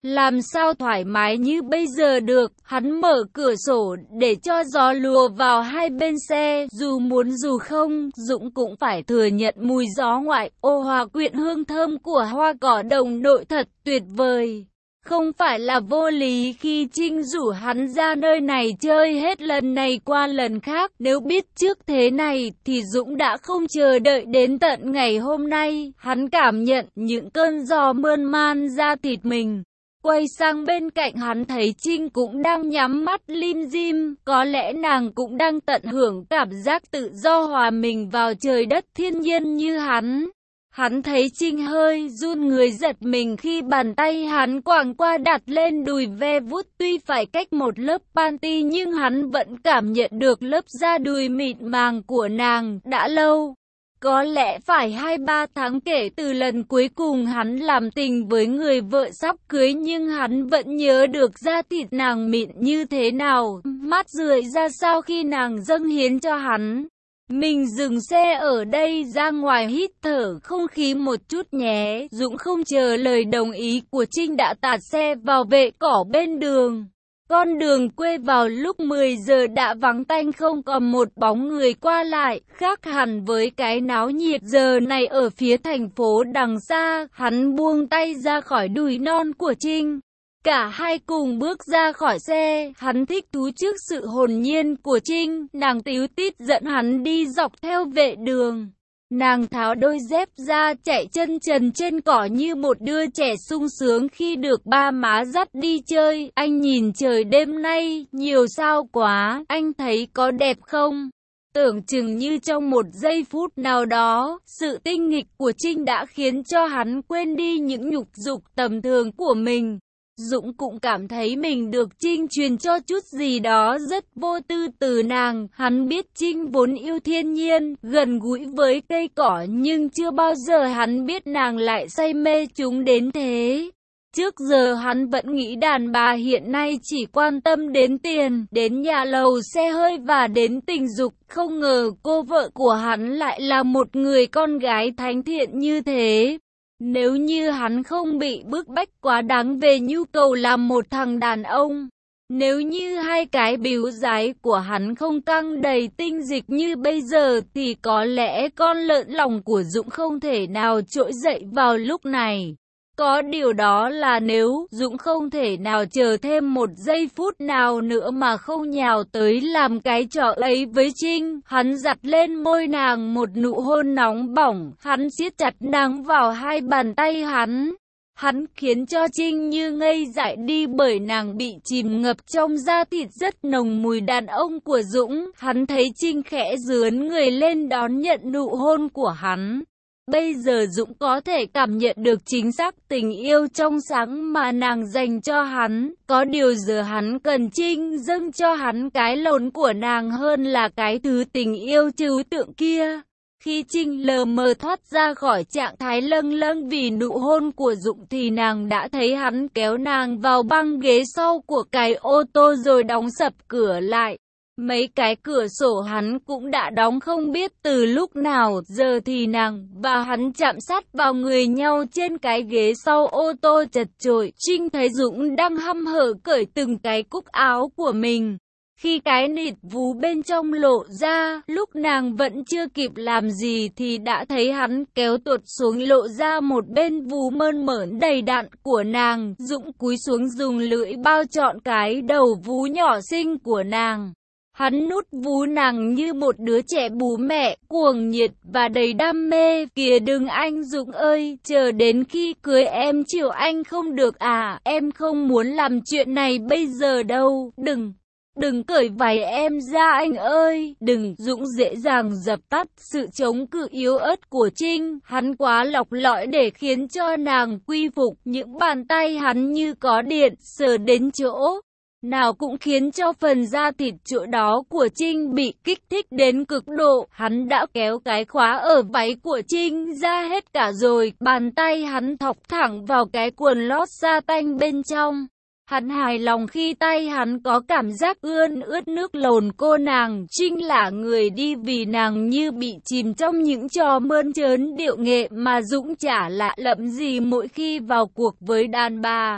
Làm sao thoải mái như bây giờ được, hắn mở cửa sổ để cho gió lùa vào hai bên xe, dù muốn dù không, Dũng cũng phải thừa nhận mùi gió ngoại ô hòa quyện hương thơm của hoa cỏ đồng đội thật tuyệt vời. Không phải là vô lý khi Trinh rủ hắn ra nơi này chơi hết lần này qua lần khác, nếu biết trước thế này thì Dũng đã không chờ đợi đến tận ngày hôm nay. Hắn cảm nhận những cơn gió mơn man da thịt mình. Quay sang bên cạnh hắn thấy Trinh cũng đang nhắm mắt lim dim, có lẽ nàng cũng đang tận hưởng cảm giác tự do hòa mình vào trời đất thiên nhiên như hắn. Hắn thấy Trinh hơi run người giật mình khi bàn tay hắn quàng qua đặt lên đùi ve vuốt, tuy phải cách một lớp panty nhưng hắn vẫn cảm nhận được lớp da đùi mịn màng của nàng. Đã lâu, có lẽ phải hai ba tháng kể từ lần cuối cùng hắn làm tình với người vợ sắp cưới, nhưng hắn vẫn nhớ được da thịt nàng mịn như thế nào, mát rượi ra sao khi nàng dâng hiến cho hắn. Mình dừng xe ở đây, ra ngoài hít thở không khí một chút nhé. Dũng không chờ lời đồng ý của Trinh đã tạt xe vào vệ cỏ bên đường. Con đường quê vào lúc mười giờ đã vắng tanh, không còn một bóng người qua lại, khác hẳn với cái náo nhiệt giờ này ở phía thành phố đằng xa. Hắn buông tay ra khỏi đùi non của Trinh. Cả hai cùng bước ra khỏi xe, hắn thích thú trước sự hồn nhiên của Trinh, nàng tíu tít dẫn hắn đi dọc theo vệ đường. Nàng tháo đôi dép ra chạy chân trần trên cỏ như một đứa trẻ sung sướng khi được ba má dắt đi chơi. Anh nhìn trời đêm nay, nhiều sao quá, anh thấy có đẹp không? Tưởng chừng như trong một giây phút nào đó, sự tinh nghịch của Trinh đã khiến cho hắn quên đi những nhục dục tầm thường của mình. Dũng cũng cảm thấy mình được Trinh truyền cho chút gì đó rất vô tư từ nàng. Hắn biết Trinh vốn yêu thiên nhiên, gần gũi với cây cỏ, nhưng chưa bao giờ hắn biết nàng lại say mê chúng đến thế. Trước giờ hắn vẫn nghĩ đàn bà hiện nay chỉ quan tâm đến tiền, đến nhà lầu xe hơi và đến tình dục. Không ngờ cô vợ của hắn lại là một người con gái thánh thiện như thế. Nếu như hắn không bị bức bách quá đáng về nhu cầu làm một thằng đàn ông, nếu như hai cái bíu dái của hắn không căng đầy tinh dịch như bây giờ, thì có lẽ con lợn lòng của Dũng không thể nào trỗi dậy vào lúc này. Có điều đó là nếu Dũng không thể nào chờ thêm một giây phút nào nữa mà không nhào tới làm cái trò ấy với Trinh. Hắn giặt lên môi nàng một nụ hôn nóng bỏng, hắn siết chặt nàng vào hai bàn tay hắn. Hắn khiến cho Trinh như ngây dại đi bởi nàng bị chìm ngập trong da thịt rất nồng mùi đàn ông của Dũng. Hắn thấy Trinh khẽ dướn người lên đón nhận nụ hôn của hắn. Bây giờ Dũng có thể cảm nhận được chính xác tình yêu trong sáng mà nàng dành cho hắn. Có điều giờ hắn cần Trinh dâng cho hắn cái lồn của nàng hơn là cái thứ tình yêu trừu tượng kia. Khi Trinh lờ mờ thoát ra khỏi trạng thái lâng lâng vì nụ hôn của Dũng thì nàng đã thấy hắn kéo nàng vào băng ghế sau của cái ô tô rồi đóng sập cửa lại. Mấy cái cửa sổ hắn cũng đã đóng không biết từ lúc nào, giờ thì nàng và hắn chạm sát vào người nhau trên cái ghế sau ô tô chật chội. Trinh thấy Dũng đang hăm hở cởi từng cái cúc áo của mình. Khi cái nịt vú bên trong lộ ra, lúc nàng vẫn chưa kịp làm gì thì đã thấy hắn kéo tuột xuống lộ ra một bên vú mơn mởn đầy đặn của nàng. Dũng cúi xuống dùng lưỡi bao trọn cái đầu vú nhỏ xinh của nàng. Hắn nút vú nàng như một đứa trẻ bú mẹ, cuồng nhiệt và đầy đam mê. Kìa đừng anh Dũng ơi, chờ đến khi cưới em chiều anh không được à, em không muốn làm chuyện này bây giờ đâu, đừng. Đừng cởi váy em ra anh ơi, đừng. Dũng dễ dàng dập tắt sự chống cự yếu ớt của Trinh. Hắn quá lọc lõi để khiến cho nàng quy phục. Những bàn tay hắn như có điện, sờ đến chỗ nào cũng khiến cho phần da thịt chỗ đó của Trinh bị kích thích đến cực độ. Hắn đã kéo cái khóa ở váy của Trinh ra hết cả rồi. Bàn tay hắn thọc thẳng vào cái quần lót sa tanh bên trong. Hắn hài lòng khi tay hắn có cảm giác ươn ướt nước lồn cô nàng. Trinh là người đi vì nàng như bị chìm trong những trò mơn trớn điệu nghệ mà Dũng chả lạ lẫm gì mỗi khi vào cuộc với đàn bà.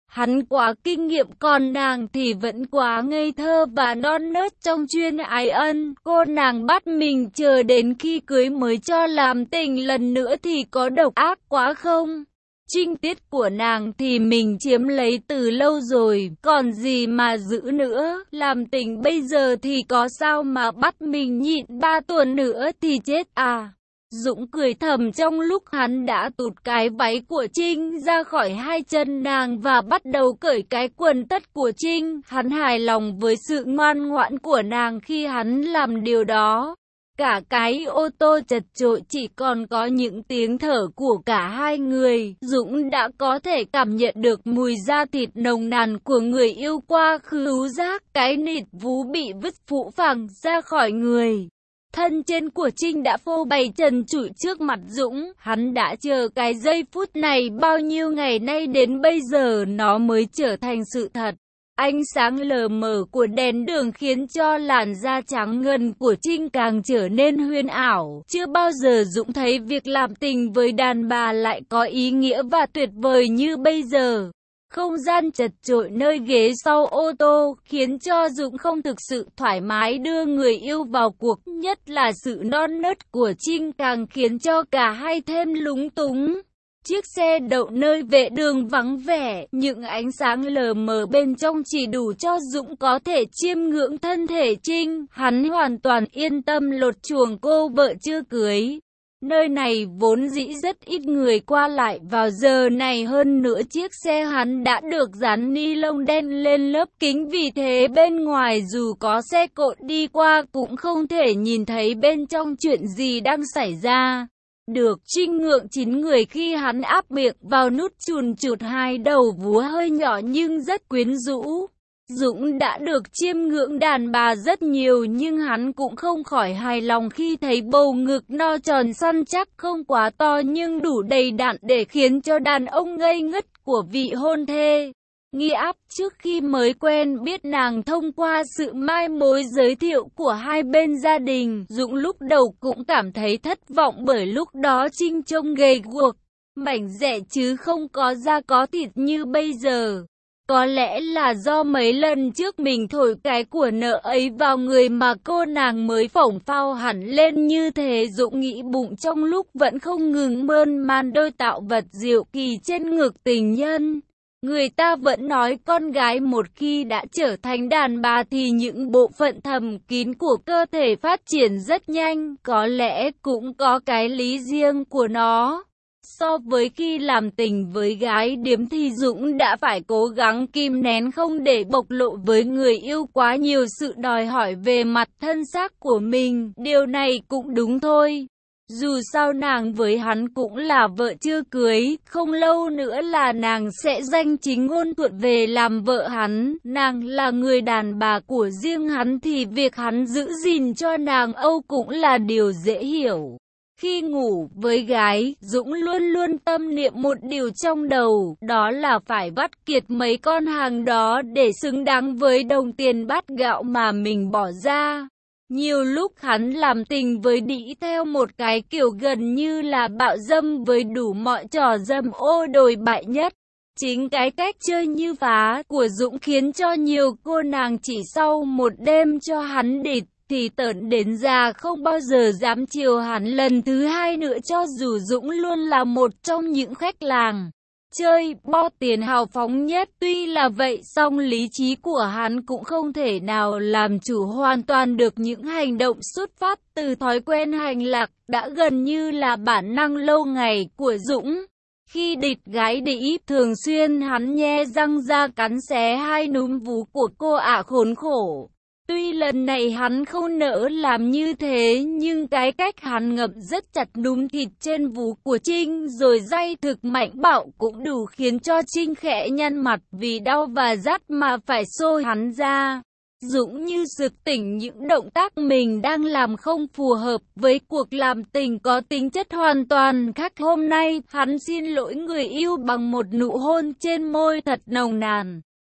Hắn quá kinh nghiệm còn nàng thì vẫn quá ngây thơ và non nớt trong chuyên ái ân. Cô nàng bắt mình chờ đến khi cưới mới cho làm tình lần nữa thì có độc ác quá không? Trinh tiết của nàng thì mình chiếm lấy từ lâu rồi, còn gì mà giữ nữa, làm tình bây giờ thì có sao mà bắt mình nhịn ba tuần nữa thì chết à. Dũng cười thầm trong lúc hắn đã tụt cái váy của Trinh ra khỏi hai chân nàng và bắt đầu cởi cái quần tất của Trinh. Hắn hài lòng với sự ngoan ngoãn của nàng khi hắn làm điều đó. Cả cái ô tô chật chội chỉ còn có những tiếng thở của cả hai người. Dũng đã có thể cảm nhận được mùi da thịt nồng nàn của người yêu qua khứu giác. Cái nịt vú bị vứt phũ phàng ra khỏi người. Thân trên của Trinh đã phô bày trần trụi trước mặt Dũng. Hắn đã chờ cái giây phút này bao nhiêu ngày nay, đến bây giờ nó mới trở thành sự thật. Ánh sáng lờ mờ của đèn đường khiến cho làn da trắng ngần của Trinh càng trở nên huyền ảo. Chưa bao giờ Dũng thấy việc làm tình với đàn bà lại có ý nghĩa và tuyệt vời như bây giờ. Không gian chật chội nơi ghế sau ô tô khiến cho Dũng không thực sự thoải mái đưa người yêu vào cuộc. Nhất là sự non nớt của Trinh càng khiến cho cả hai thêm lúng túng. Chiếc xe đậu nơi vệ đường vắng vẻ, những ánh sáng lờ mờ bên trong chỉ đủ cho Dũng có thể chiêm ngưỡng thân thể Trinh. Hắn hoàn toàn yên tâm lột chuồng cô vợ chưa cưới. Nơi này vốn dĩ rất ít người qua lại vào giờ này, hơn nữa chiếc xe hắn đã được dán ni lông đen lên lớp kính, vì thế bên ngoài dù có xe cộ đi qua cũng không thể nhìn thấy bên trong chuyện gì đang xảy ra. Được Trinh ngượng chín người khi hắn áp miệng vào nút chùn chụt hai đầu vú hơi nhỏ nhưng rất quyến rũ. Dũng đã được chiêm ngưỡng đàn bà rất nhiều nhưng hắn cũng không khỏi hài lòng khi thấy bầu ngực no tròn săn chắc, không quá to nhưng đủ đầy đặn để khiến cho đàn ông ngây ngất của vị hôn thê. Nghi áp trước khi mới quen biết nàng thông qua sự mai mối giới thiệu của hai bên gia đình, Dũng lúc đầu cũng cảm thấy thất vọng bởi lúc đó Trinh trông gầy guộc, mảnh dẻ chứ không có da có thịt như bây giờ. Có lẽ là do mấy lần trước mình thổi cái của nợ ấy vào người mà cô nàng mới phổng phao hẳn lên như thế. Dũng nghĩ bụng trong lúc vẫn không ngừng mơn man đôi tạo vật diệu kỳ trên ngực tình nhân. Người ta vẫn nói con gái một khi đã trở thành đàn bà thì những bộ phận thầm kín của cơ thể phát triển rất nhanh, có lẽ cũng có cái lý riêng của nó. So với khi làm tình với gái điếm thì Dũng đã phải cố gắng kìm nén không để bộc lộ với người yêu quá nhiều sự đòi hỏi về mặt thân xác của mình. Điều này cũng đúng thôi. Dù sao nàng với hắn cũng là vợ chưa cưới, không lâu nữa là nàng sẽ danh chính ngôn thuận về làm vợ hắn. Nàng là người đàn bà của riêng hắn thì việc hắn giữ gìn cho nàng Âu cũng là điều dễ hiểu. Khi ngủ với gái, Dũng luôn luôn tâm niệm một điều trong đầu, đó là phải vắt kiệt mấy con hàng đó để xứng đáng với đồng tiền bát gạo mà mình bỏ ra. Nhiều lúc hắn làm tình với đĩ theo một cái kiểu gần như là bạo dâm với đủ mọi trò dâm ô đồi bại nhất. Chính cái cách chơi như phá của Dũng khiến cho nhiều cô nàng chỉ sau một đêm cho hắn địt thì tởn đến già không bao giờ dám chiều hắn lần thứ hai nữa, cho dù Dũng luôn là một trong những khách làng chơi bo tiền hào phóng nhất. Tuy là vậy song lý trí của hắn cũng không thể nào làm chủ hoàn toàn được những hành động xuất phát từ thói quen hành lạc đã gần như là bản năng lâu ngày của Dũng. Khi địt gái đĩ, thường xuyên hắn nhe răng ra cắn xé hai núm vú của cô ả khốn khổ. Tuy lần này hắn không nỡ làm như thế nhưng cái cách hắn ngậm rất chặt núm thịt trên vú của Trinh rồi day thực mạnh bạo cũng đủ khiến cho Trinh khẽ nhăn mặt vì đau và rát mà phải xô hắn ra. Dũng như sực tỉnh những động tác mình đang làm không phù hợp với cuộc làm tình có tính chất hoàn toàn khác. Hôm nay hắn xin lỗi người yêu bằng một nụ hôn trên môi thật nồng nàn.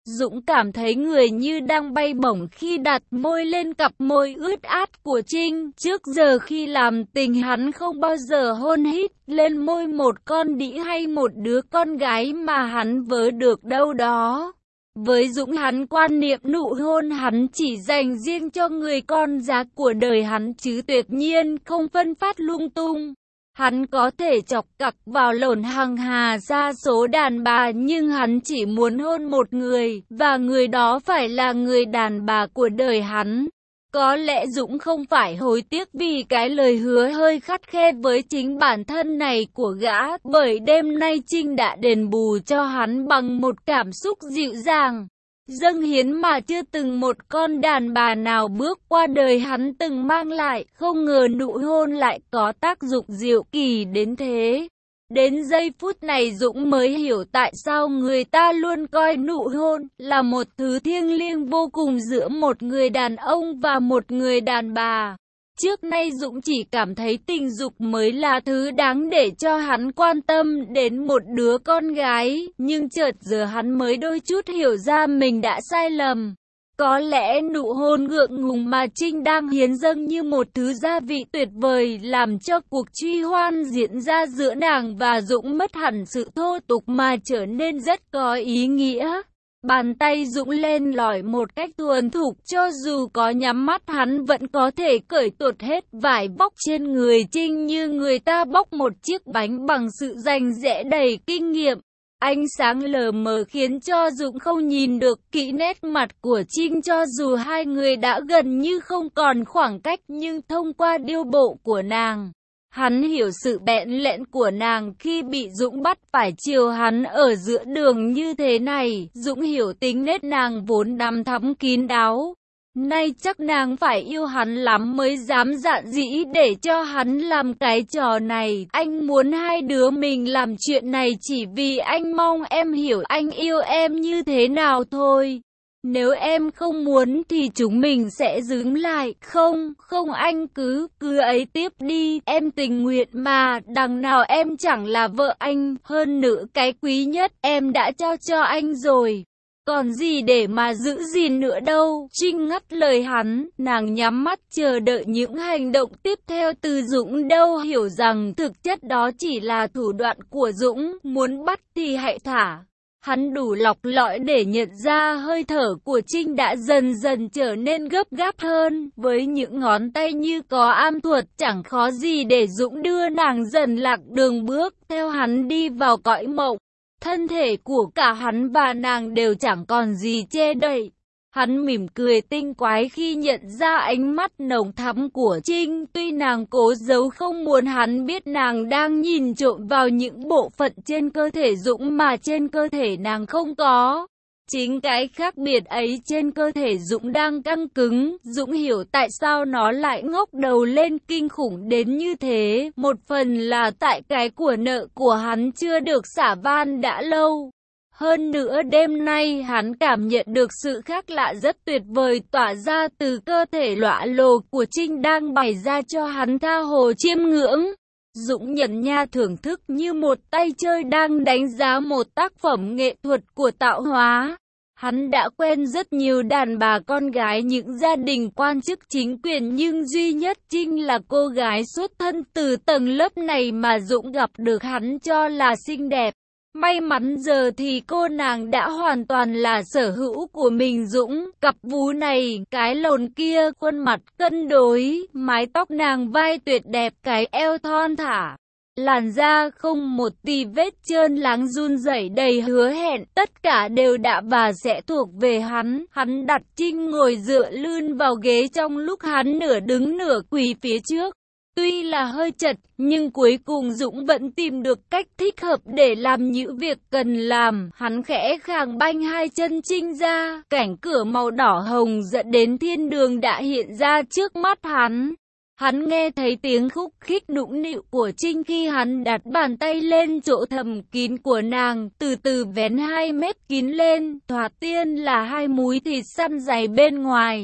Dũng cảm thấy người như đang bay bổng khi đặt môi lên cặp môi ướt át của Trinh. Trước giờ khi làm tình hắn không bao giờ hôn hít lên môi một con đĩ hay một đứa con gái mà hắn vớ được đâu đó. Với Dũng, hắn quan niệm nụ hôn hắn chỉ dành riêng cho người con giá của đời hắn chứ tuyệt nhiên không phân phát lung tung. Hắn có thể chọc cặc vào lổn hằng hà sa số đàn bà, nhưng hắn chỉ muốn hôn một người, và người đó phải là người đàn bà của đời hắn. Có lẽ Dũng không phải hối tiếc vì cái lời hứa hơi khắt khe với chính bản thân này của gã, bởi đêm nay Trinh đã đền bù cho hắn bằng một cảm xúc dịu dàng, dâng hiến mà chưa từng một con đàn bà nào bước qua đời hắn từng mang lại. Không ngờ nụ hôn lại có tác dụng diệu kỳ đến thế. Đến giây phút này Dũng mới hiểu tại sao người ta luôn coi nụ hôn là một thứ thiêng liêng vô cùng giữa một người đàn ông và một người đàn bà. Trước nay Dũng chỉ cảm thấy tình dục mới là thứ đáng để cho hắn quan tâm đến một đứa con gái, nhưng chợt giờ hắn mới đôi chút hiểu ra mình đã sai lầm. Có lẽ nụ hôn ngượng ngùng mà Trinh đang hiến dâng như một thứ gia vị tuyệt vời làm cho cuộc truy hoan diễn ra giữa nàng và Dũng mất hẳn sự thô tục mà trở nên rất có ý nghĩa. Bàn tay Dũng lên lỏi một cách thuần thục, cho dù có nhắm mắt hắn vẫn có thể cởi tuột hết vải bóc trên người Trinh như người ta bóc một chiếc bánh bằng sự rành rẽ đầy kinh nghiệm. Ánh sáng lờ mờ khiến cho Dũng không nhìn được kỹ nét mặt của Trinh, cho dù hai người đã gần như không còn khoảng cách, nhưng thông qua điêu bộ của nàng, hắn hiểu sự bẽn lẽn của nàng khi bị Dũng bắt phải chiều hắn ở giữa đường như thế này. Dũng hiểu tính nết nàng vốn đắm thắm kín đáo. Nay chắc nàng phải yêu hắn lắm mới dám dạn dĩ để cho hắn làm cái trò này. Anh muốn hai đứa mình làm chuyện này chỉ vì anh mong em hiểu anh yêu em như thế nào thôi. Nếu em không muốn thì chúng mình sẽ dừng lại. Không, không, anh cứ, cứ ấy tiếp đi. Em tình nguyện mà, đằng nào em chẳng là vợ anh. Hơn nữa cái quý nhất em đã trao cho anh rồi. Còn gì để mà giữ gìn nữa đâu. Trinh ngắt lời hắn, nàng nhắm mắt chờ đợi những hành động tiếp theo từ Dũng, đâu hiểu rằng thực chất đó chỉ là thủ đoạn của Dũng, muốn bắt thì hãy thả. Hắn đủ lọc lõi để nhận ra hơi thở của Trinh đã dần dần trở nên gấp gáp hơn, với những ngón tay như có am thuật, chẳng khó gì để Dũng đưa nàng dần lạc đường bước theo hắn đi vào cõi mộng. Thân thể của cả hắn và nàng đều chẳng còn gì che đậy. Hắn mỉm cười tinh quái khi nhận ra ánh mắt nồng thắm của Trinh, tuy nàng cố giấu không muốn hắn biết nàng đang nhìn trộm vào những bộ phận trên cơ thể Dũng mà trên cơ thể nàng không có. Chính cái khác biệt ấy trên cơ thể Dũng đang căng cứng. Dũng hiểu tại sao nó lại ngóc đầu lên kinh khủng đến như thế. Một phần là tại cái của nợ của hắn chưa được xả van đã lâu. Hơn nữa đêm nay hắn cảm nhận được sự khác lạ rất tuyệt vời tỏa ra từ cơ thể lõa lồ của Trinh đang bày ra cho hắn tha hồ chiêm ngưỡng. Dũng nhẫn nha thưởng thức như một tay chơi đang đánh giá một tác phẩm nghệ thuật của tạo hóa. Hắn đã quen rất nhiều đàn bà con gái những gia đình quan chức chính quyền, nhưng duy nhất Trinh là cô gái xuất thân từ tầng lớp này mà Dũng gặp được hắn cho là xinh đẹp. May mắn giờ thì cô nàng đã hoàn toàn là sở hữu của mình. Dũng, cặp vú này, cái lồn kia, khuôn mặt cân đối, mái tóc nàng vai tuyệt đẹp, cái eo thon thả, làn da không một tì vết trơn láng run rẩy đầy hứa hẹn, tất cả đều đã và sẽ thuộc về hắn. Hắn đặt Trinh ngồi dựa lưng vào ghế trong lúc hắn nửa đứng nửa quỳ phía trước. Tuy là hơi chật, nhưng cuối cùng Dũng vẫn tìm được cách thích hợp để làm những việc cần làm. Hắn khẽ khàng banh hai chân Trinh ra, cảnh cửa màu đỏ hồng dẫn đến thiên đường đã hiện ra trước mắt hắn. Hắn nghe thấy tiếng khúc khích nũng nịu của Trinh khi hắn đặt bàn tay lên chỗ thầm kín của nàng, từ từ vén hai mép kín lên, thoạt tiên là hai múi thịt săn dày bên ngoài.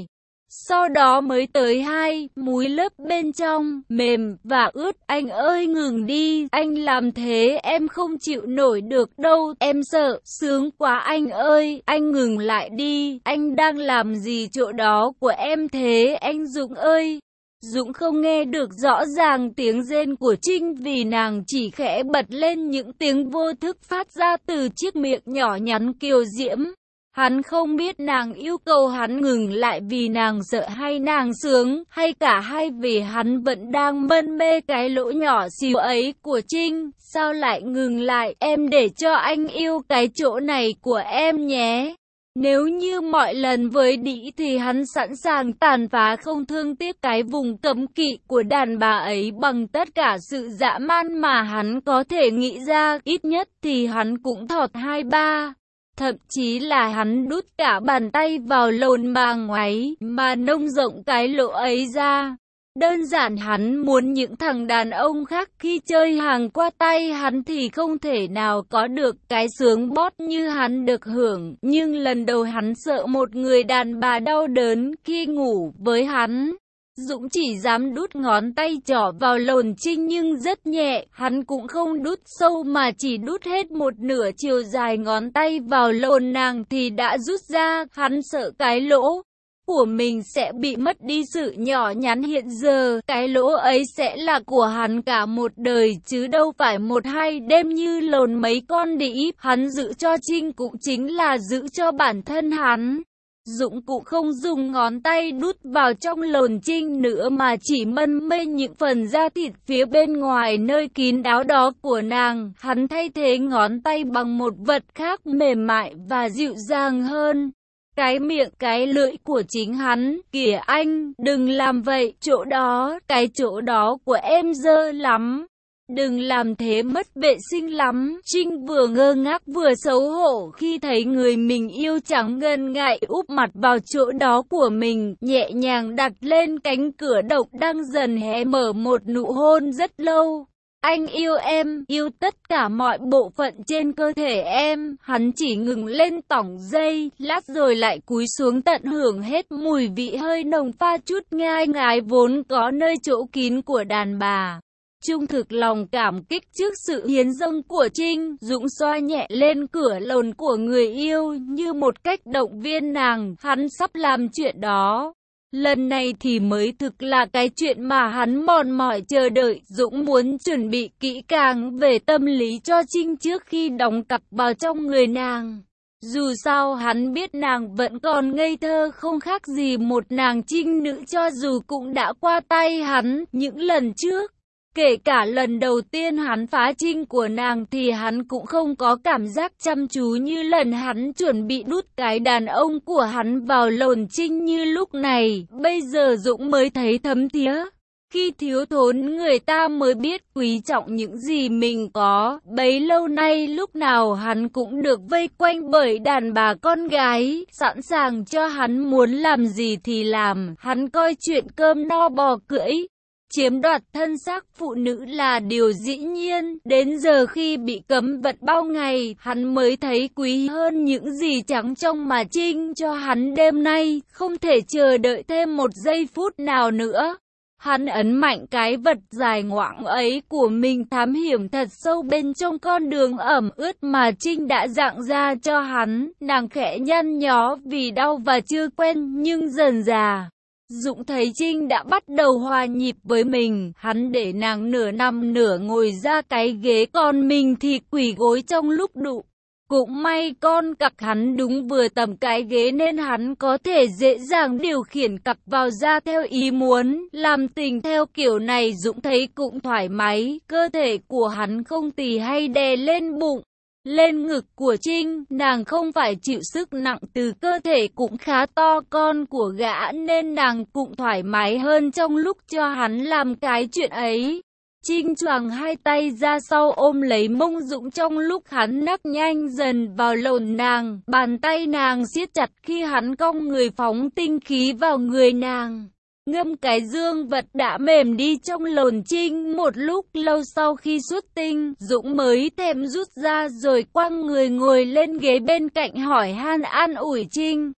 sau đó mới tới hai múi lớp bên trong, mềm và ướt. Anh ơi ngừng đi, anh làm thế em không chịu nổi được đâu, em sợ, sướng quá anh ơi, anh ngừng lại đi, anh đang làm gì chỗ đó của em thế anh Dũng ơi. Dũng không nghe được rõ ràng tiếng rên của Trinh vì nàng chỉ khẽ bật lên những tiếng vô thức phát ra từ chiếc miệng nhỏ nhắn kiều diễm. Hắn không biết nàng yêu cầu hắn ngừng lại vì nàng sợ hay nàng sướng, hay cả hai vì hắn vẫn đang mân mê cái lỗ nhỏ xíu ấy của Trinh. Sao lại ngừng lại, em để cho anh yêu cái chỗ này của em nhé. Nếu như mọi lần với đĩ thì hắn sẵn sàng tàn phá không thương tiếc cái vùng cấm kỵ của đàn bà ấy bằng tất cả sự dã man mà hắn có thể nghĩ ra, ít nhất thì hắn cũng thọt hai ba. Thậm chí là hắn đút cả bàn tay vào lồn màng ngoáy mà nông rộng cái lỗ ấy ra. Đơn giản hắn muốn những thằng đàn ông khác khi chơi hàng qua tay hắn thì không thể nào có được cái sướng bót như hắn được hưởng. Nhưng lần đầu hắn sợ một người đàn bà đau đớn khi ngủ với hắn. Dũng chỉ dám đút ngón tay trỏ vào lồn Trinh nhưng rất nhẹ, hắn cũng không đút sâu mà chỉ đút hết một nửa chiều dài ngón tay vào lồn nàng thì đã rút ra. Hắn sợ cái lỗ của mình sẽ bị mất đi sự nhỏ nhắn hiện giờ, cái lỗ ấy sẽ là của hắn cả một đời chứ đâu phải một hai đêm như lồn mấy con đĩ. Hắn giữ cho Trinh cũng chính là giữ cho bản thân hắn. Dũng cũng không dùng ngón tay đút vào trong lồn Trinh nữa mà chỉ mân mê những phần da thịt phía bên ngoài nơi kín đáo đó của nàng. Hắn thay thế ngón tay bằng một vật khác mềm mại và dịu dàng hơn. Cái miệng cái lưỡi của chính hắn. Kìa anh, đừng làm vậy, chỗ đó, cái chỗ đó của em dơ lắm. Đừng làm thế mất vệ sinh lắm. Trinh vừa ngơ ngác vừa xấu hổ khi thấy người mình yêu chẳng ngần ngại úp mặt vào chỗ đó của mình, nhẹ nhàng đặt lên cánh cửa độc đang dần hé mở một nụ hôn rất lâu. Anh yêu em, yêu tất cả mọi bộ phận trên cơ thể em. Hắn chỉ ngừng lên tỏng dây, lát rồi lại cúi xuống tận hưởng hết mùi vị hơi nồng pha chút ngai ngái vốn có nơi chỗ kín của đàn bà. Trung thực lòng cảm kích trước sự hiến dâng của Trinh, Dũng xoa nhẹ lên cửa lồn của người yêu như một cách động viên nàng. Hắn sắp làm chuyện đó. Lần này thì mới thực là cái chuyện mà hắn mòn mỏi chờ đợi. Dũng muốn chuẩn bị kỹ càng về tâm lý cho Trinh trước khi đóng cặp vào trong người nàng. Dù sao hắn biết nàng vẫn còn ngây thơ không khác gì một nàng trinh nữ cho dù cũng đã qua tay hắn những lần trước. Kể cả lần đầu tiên hắn phá trinh của nàng thì hắn cũng không có cảm giác chăm chú như lần hắn chuẩn bị đút cái đàn ông của hắn vào lồn trinh như lúc này. Bây giờ Dũng mới thấy thấm thía. Khi thiếu thốn người ta mới biết quý trọng những gì mình có. Bấy lâu nay lúc nào hắn cũng được vây quanh bởi đàn bà con gái, sẵn sàng cho hắn muốn làm gì thì làm. Hắn coi chuyện cơm no bò cưỡi, chiếm đoạt thân xác phụ nữ là điều dĩ nhiên. Đến giờ khi bị cấm vận bao ngày, hắn mới thấy quý hơn những gì trắng trong mà Trinh cho hắn đêm nay. Không thể chờ đợi thêm một giây phút nào nữa. Hắn ấn mạnh cái vật dài ngoẵng ấy của mình thám hiểm thật sâu bên trong con đường ẩm ướt mà Trinh đã dạng ra cho hắn. Nàng khẽ nhăn nhó vì đau và chưa quen, nhưng dần dà Dũng thấy Trinh đã bắt đầu hòa nhịp với mình. Hắn để nàng nửa nằm nửa ngồi ra cái ghế, còn mình thì quỳ gối trong lúc đụ. Cũng may con cặc hắn đúng vừa tầm cái ghế nên hắn có thể dễ dàng điều khiển cặc vào ra theo ý muốn. Làm tình theo kiểu này Dũng thấy cũng thoải mái, cơ thể của hắn không tì hay đè lên bụng, lên ngực của Trinh. Nàng không phải chịu sức nặng từ cơ thể cũng khá to con của gã nên nàng cũng thoải mái hơn trong lúc cho hắn làm cái chuyện ấy. Trinh choàng hai tay ra sau ôm lấy mông Dũng trong lúc hắn nắc nhanh dần vào lồn nàng. Bàn tay nàng siết chặt khi hắn cong người phóng tinh khí vào người nàng. Ngâm cái dương vật đã mềm đi trong lồn Trinh. Một lúc lâu sau khi xuất tinh, Dũng mới thèm rút ra rồi quăng người ngồi lên ghế bên cạnh hỏi han an ủi Trinh.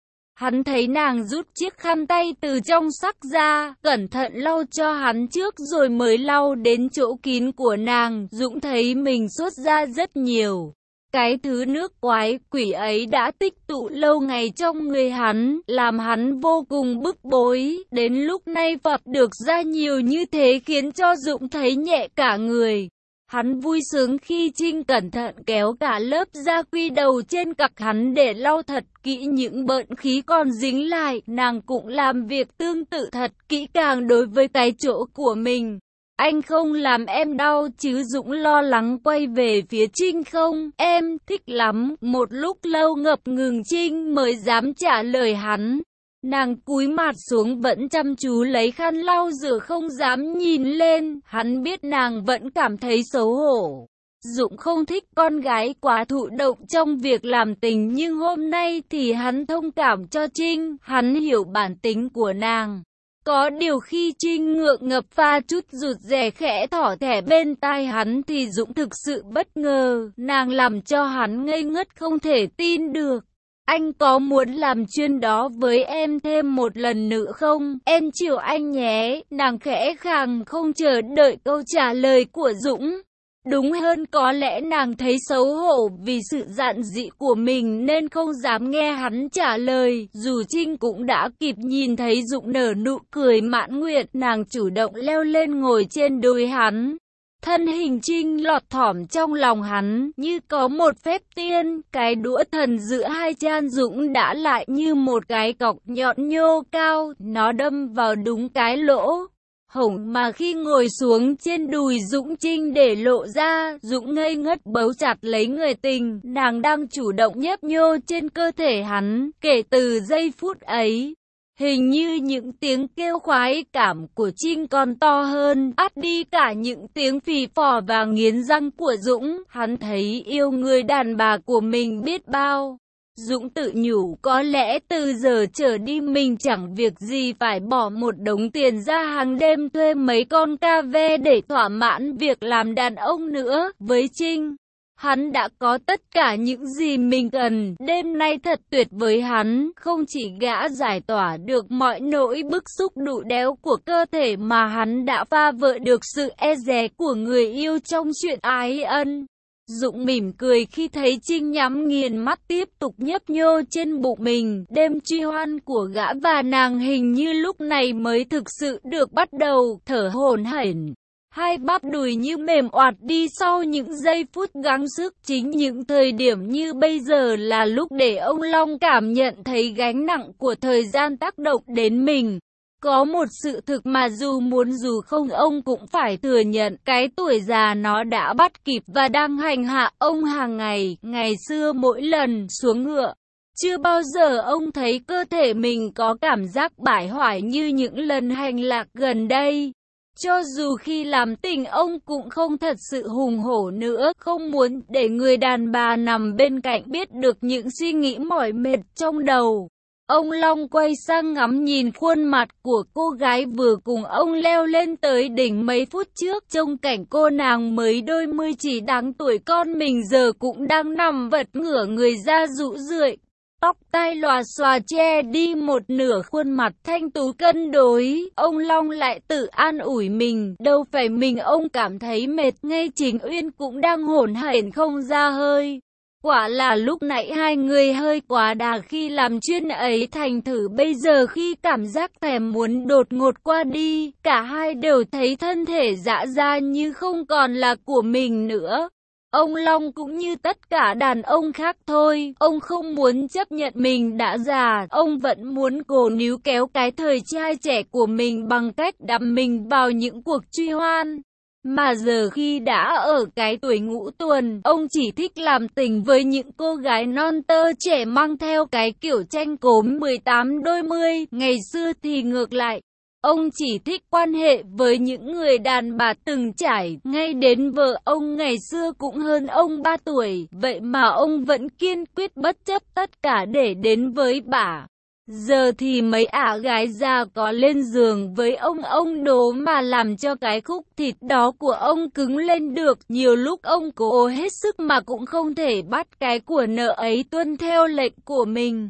Hắn thấy nàng rút chiếc khăn tay từ trong xắc ra, cẩn thận lau cho hắn trước rồi mới lau đến chỗ kín của nàng. Dũng thấy mình sốt ra rất nhiều. Cái thứ nước quái quỷ ấy đã tích tụ lâu ngày trong người hắn, làm hắn vô cùng bức bối. Đến lúc nay vọt được ra nhiều như thế khiến cho Dũng thấy nhẹ cả người. Hắn vui sướng khi Trinh cẩn thận kéo cả lớp da quy đầu trên cặc hắn để lau thật kỹ những bợn khí còn dính lại. Nàng cũng làm việc tương tự thật kỹ càng đối với cái chỗ của mình. Anh không làm em đau chứ? Dũng lo lắng quay về phía Trinh. Không, em thích lắm. Một lúc lâu ngập ngừng Trinh mới dám trả lời hắn. Nàng cúi mặt xuống vẫn chăm chú lấy khăn lau rửa không dám nhìn lên. Hắn biết nàng vẫn cảm thấy xấu hổ. Dũng không thích con gái quá thụ động trong việc làm tình, nhưng hôm nay thì hắn thông cảm cho Trinh. Hắn hiểu bản tính của nàng. Có điều khi Trinh ngượng ngập pha chút rụt rè khẽ thỏ thẻ bên tai hắn thì Dũng thực sự bất ngờ. Nàng làm cho hắn ngây ngất không thể tin được. Anh có muốn làm chuyện đó với em thêm một lần nữa không? Em chiều anh nhé. Nàng khẽ khàng không chờ đợi câu trả lời của Dũng. Đúng hơn có lẽ nàng thấy xấu hổ vì sự giản dị của mình nên không dám nghe hắn trả lời. Dù Trinh cũng đã kịp nhìn thấy Dũng nở nụ cười mãn nguyện, nàng chủ động leo lên ngồi trên đùi hắn. Thân hình Trinh lọt thỏm trong lòng hắn, như có một phép tiên, cái đũa thần giữa hai chân Dũng đã lại như một cái cọc nhọn nhô cao, nó đâm vào đúng cái lỗ hổng mà khi ngồi xuống trên đùi Dũng Trinh để lộ ra. Dũng ngây ngất bấu chặt lấy người tình, nàng đang chủ động nhấp nhô trên cơ thể hắn. Kể từ giây phút ấy, hình như những tiếng kêu khoái cảm của Trinh còn to hơn, át đi cả những tiếng phì phò và nghiến răng của Dũng. Hắn thấy yêu người đàn bà của mình biết bao. Dũng tự nhủ có lẽ từ giờ trở đi mình chẳng việc gì phải bỏ một đống tiền ra hàng đêm thuê mấy con ca ve để thỏa mãn việc làm đàn ông nữa. Với Trinh, hắn đã có tất cả những gì mình cần. Đêm nay thật tuyệt với hắn, không chỉ gã giải tỏa được mọi nỗi bức xúc đụ đéo của cơ thể mà hắn đã phá vỡ được sự e dè của người yêu trong chuyện ái ân. Dũng mỉm cười khi thấy Trinh nhắm nghiền mắt tiếp tục nhấp nhô trên bụng mình. Đêm truy hoan của gã và nàng hình như lúc này mới thực sự được bắt đầu. Thở hổn hển, hai bắp đùi như mềm oạt đi sau những giây phút gắng sức. Chính những thời điểm như bây giờ là lúc để ông Long cảm nhận thấy gánh nặng của thời gian tác động đến mình. Có một sự thực mà dù muốn dù không ông cũng phải thừa nhận, cái tuổi già nó đã bắt kịp và đang hành hạ ông hàng ngày. Ngày xưa mỗi lần xuống ngựa, chưa bao giờ ông thấy cơ thể mình có cảm giác bải hoại như những lần hành lạc gần đây. Cho dù khi làm tình ông cũng không thật sự hùng hổ nữa, không muốn để người đàn bà nằm bên cạnh biết được những suy nghĩ mỏi mệt trong đầu. Ông Long quay sang ngắm nhìn khuôn mặt của cô gái vừa cùng ông leo lên tới đỉnh mấy phút trước. Trông cảnh cô nàng mới đôi mươi chỉ đáng tuổi con mình giờ cũng đang nằm vật ngửa người ra rũ rượi. Tóc tai lòa xòa che đi một nửa khuôn mặt thanh tú cân đối. Ông Long lại tự an ủi mình, đâu phải mình ông cảm thấy mệt, ngay Trình Uyên cũng đang hổn hển không ra hơi. Quả là lúc nãy hai người hơi quá đà khi làm chuyện ấy, thành thử bây giờ khi cảm giác thèm muốn đột ngột qua đi, cả hai đều thấy thân thể dã ra như không còn là của mình nữa. Ông Long cũng như tất cả đàn ông khác thôi, ông không muốn chấp nhận mình đã già, ông vẫn muốn cố níu kéo cái thời trai trẻ của mình bằng cách đắm mình vào những cuộc truy hoan. Mà giờ khi đã ở cái tuổi ngũ tuần, ông chỉ thích làm tình với những cô gái non tơ trẻ mang theo cái kiểu tranh cốm mười tám đôi mươi. Ngày xưa thì ngược lại, ông chỉ thích quan hệ với những người đàn bà từng trải, ngay đến vợ ông ngày xưa cũng hơn ông ba tuổi, vậy mà ông vẫn kiên quyết bất chấp tất cả để đến với bà. Giờ thì mấy ả gái già có lên giường với ông ông đố mà làm cho cái khúc thịt đó của ông cứng lên được. Nhiều lúc ông cố hết sức mà cũng không thể bắt cái của nợ ấy tuân theo lệnh của mình.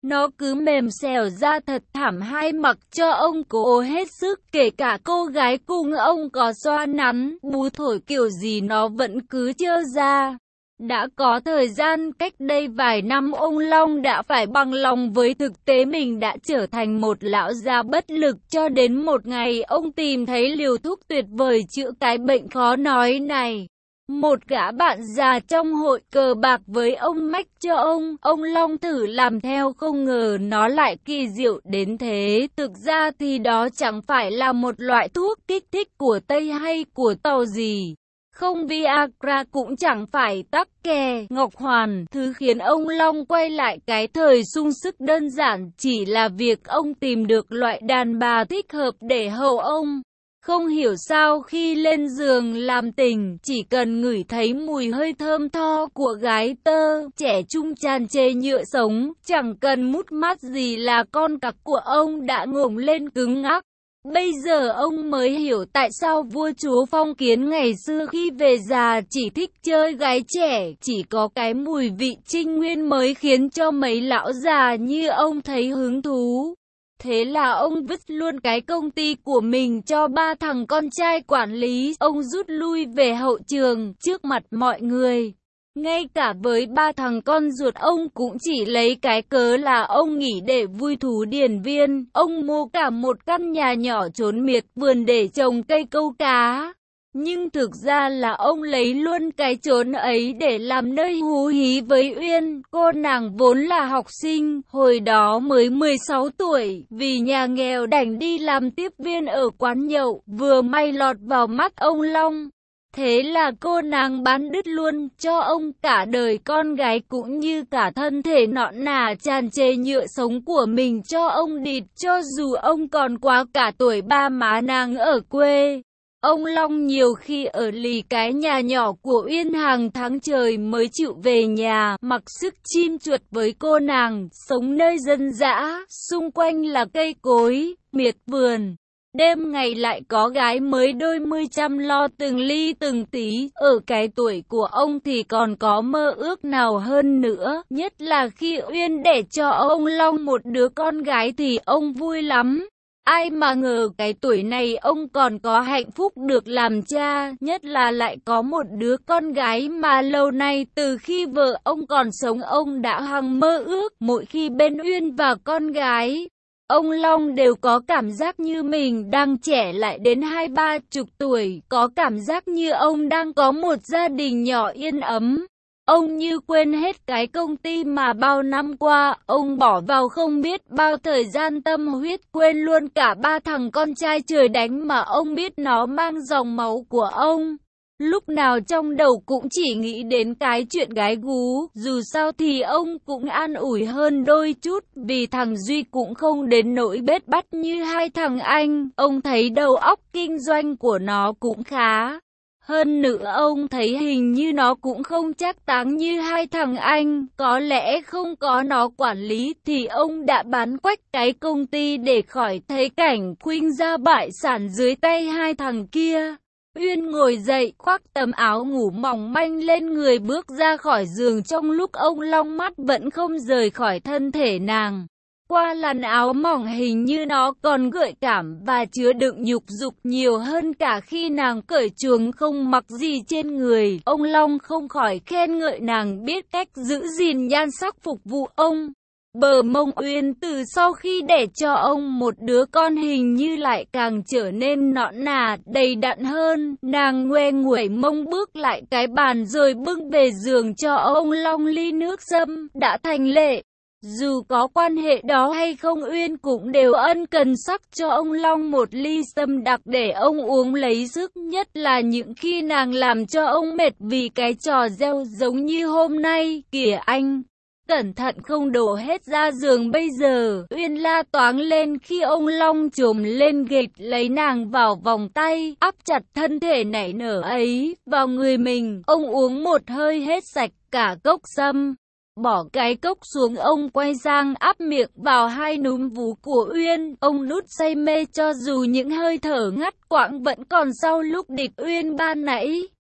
Nó cứ mềm xèo ra thật thảm hai mặc cho ông cố hết sức, kể cả cô gái cùng ông có xoa nắn, bú thổi kiểu gì nó vẫn cứ trơ ra. Đã có thời gian cách đây vài năm ông Long đã phải bằng lòng với thực tế mình đã trở thành một lão già bất lực, cho đến một ngày ông tìm thấy liều thuốc tuyệt vời chữa cái bệnh khó nói này. Một gã bạn già trong hội cờ bạc với ông mách cho ông, ông Long thử làm theo không ngờ nó lại kỳ diệu đến thế. Thực ra thì đó chẳng phải là một loại thuốc kích thích của Tây hay của Tàu gì. Không Viagra cũng chẳng phải tắc kè, ngọc hoàn. Thứ khiến ông Long quay lại cái thời sung sức đơn giản chỉ là việc ông tìm được loại đàn bà thích hợp để hầu ông. Không hiểu sao khi lên giường làm tình, chỉ cần ngửi thấy mùi hơi thơm tho của gái tơ, trẻ trung tràn trề nhựa sống, chẳng cần mút mát gì là con cặc của ông đã ngổn lên cứng ngắc. Bây giờ ông mới hiểu tại sao vua chúa Phong Kiến ngày xưa khi về già chỉ thích chơi gái trẻ, chỉ có cái mùi vị trinh nguyên mới khiến cho mấy lão già như ông thấy hứng thú. Thế là ông vứt luôn cái công ty của mình cho ba thằng con trai quản lý, ông rút lui về hậu trường, trước mặt mọi người. Ngay cả với ba thằng con ruột ông cũng chỉ lấy cái cớ là ông nghỉ để vui thú điền viên, ông mua cả một căn nhà nhỏ trốn miệt vườn để trồng cây câu cá. Nhưng thực ra là ông lấy luôn cái chốn ấy để làm nơi hú hí với Uyên, cô nàng vốn là học sinh, hồi đó mới mười sáu tuổi, vì nhà nghèo đành đi làm tiếp viên ở quán nhậu, vừa may lọt vào mắt ông Long. Thế là cô nàng bán đứt luôn cho ông cả đời con gái cũng như cả thân thể nõn nà tràn trề nhựa sống của mình cho ông địt, cho dù ông còn quá cả tuổi ba má nàng ở quê. Ông Long nhiều khi ở lì cái nhà nhỏ của Uyên hàng tháng trời mới chịu về nhà, mặc sức chim chuột với cô nàng, sống nơi dân dã, xung quanh là cây cối, miệt vườn. Đêm ngày lại có gái mới đôi mươi chăm lo từng ly từng tí, ở cái tuổi của ông thì còn có mơ ước nào hơn nữa, nhất là khi Uyên đẻ cho ông Long một đứa con gái thì ông vui lắm. Ai mà ngờ cái tuổi này ông còn có hạnh phúc được làm cha, nhất là lại có một đứa con gái mà lâu nay từ khi vợ ông còn sống ông đã hằng mơ ước. Mỗi khi bên Uyên và con gái, ông Long đều có cảm giác như mình đang trẻ lại đến hai ba chục tuổi, có cảm giác như ông đang có một gia đình nhỏ yên ấm. Ông như quên hết cái công ty mà bao năm qua, ông bỏ vào không biết bao thời gian tâm huyết, quên luôn cả ba thằng con trai trời đánh mà ông biết nó mang dòng máu của ông. Lúc nào trong đầu cũng chỉ nghĩ đến cái chuyện gái gú, dù sao thì ông cũng an ủi hơn đôi chút, vì thằng Duy cũng không đến nỗi bết bát như hai thằng anh, ông thấy đầu óc kinh doanh của nó cũng khá. Hơn nữa ông thấy hình như nó cũng không chắc táng như hai thằng anh, có lẽ không có nó quản lý thì ông đã bán quách cái công ty để khỏi thấy cảnh khuynh ra bại sản dưới tay hai thằng kia. Uyên ngồi dậy, khoác tấm áo ngủ mỏng manh lên người bước ra khỏi giường trong lúc ông Long mắt vẫn không rời khỏi thân thể nàng. Qua làn áo mỏng hình như nó còn gợi cảm và chứa đựng nhục dục nhiều hơn cả khi nàng cởi chuồng không mặc gì trên người. Ông Long không khỏi khen ngợi nàng biết cách giữ gìn nhan sắc phục vụ ông. Bờ mông Uyên từ sau khi đẻ cho ông một đứa con hình như lại càng trở nên nõn nà, đầy đặn hơn. Nàng ngoe nguẩy mông bước lại cái bàn rồi bưng về giường cho ông Long ly nước sâm, đã thành lệ. Dù có quan hệ đó hay không Uyên cũng đều ân cần sắc cho ông Long một ly sâm đặc để ông uống lấy sức, nhất là những khi nàng làm cho ông mệt vì cái trò gieo giống như hôm nay. Kìa anh, cẩn thận không đổ hết ra giường bây giờ. Uyên la toáng lên khi ông Long chồm lên gịch lấy nàng vào vòng tay, áp chặt thân thể nảy nở ấy vào người mình. Ông uống một hơi hết sạch cả cốc sâm. Bỏ cái cốc xuống ông quay sang áp miệng vào hai núm vú của Uyên. Ông nút say mê cho dù những hơi thở ngắt quãng vẫn còn sau lúc địch Uyên ban nãy.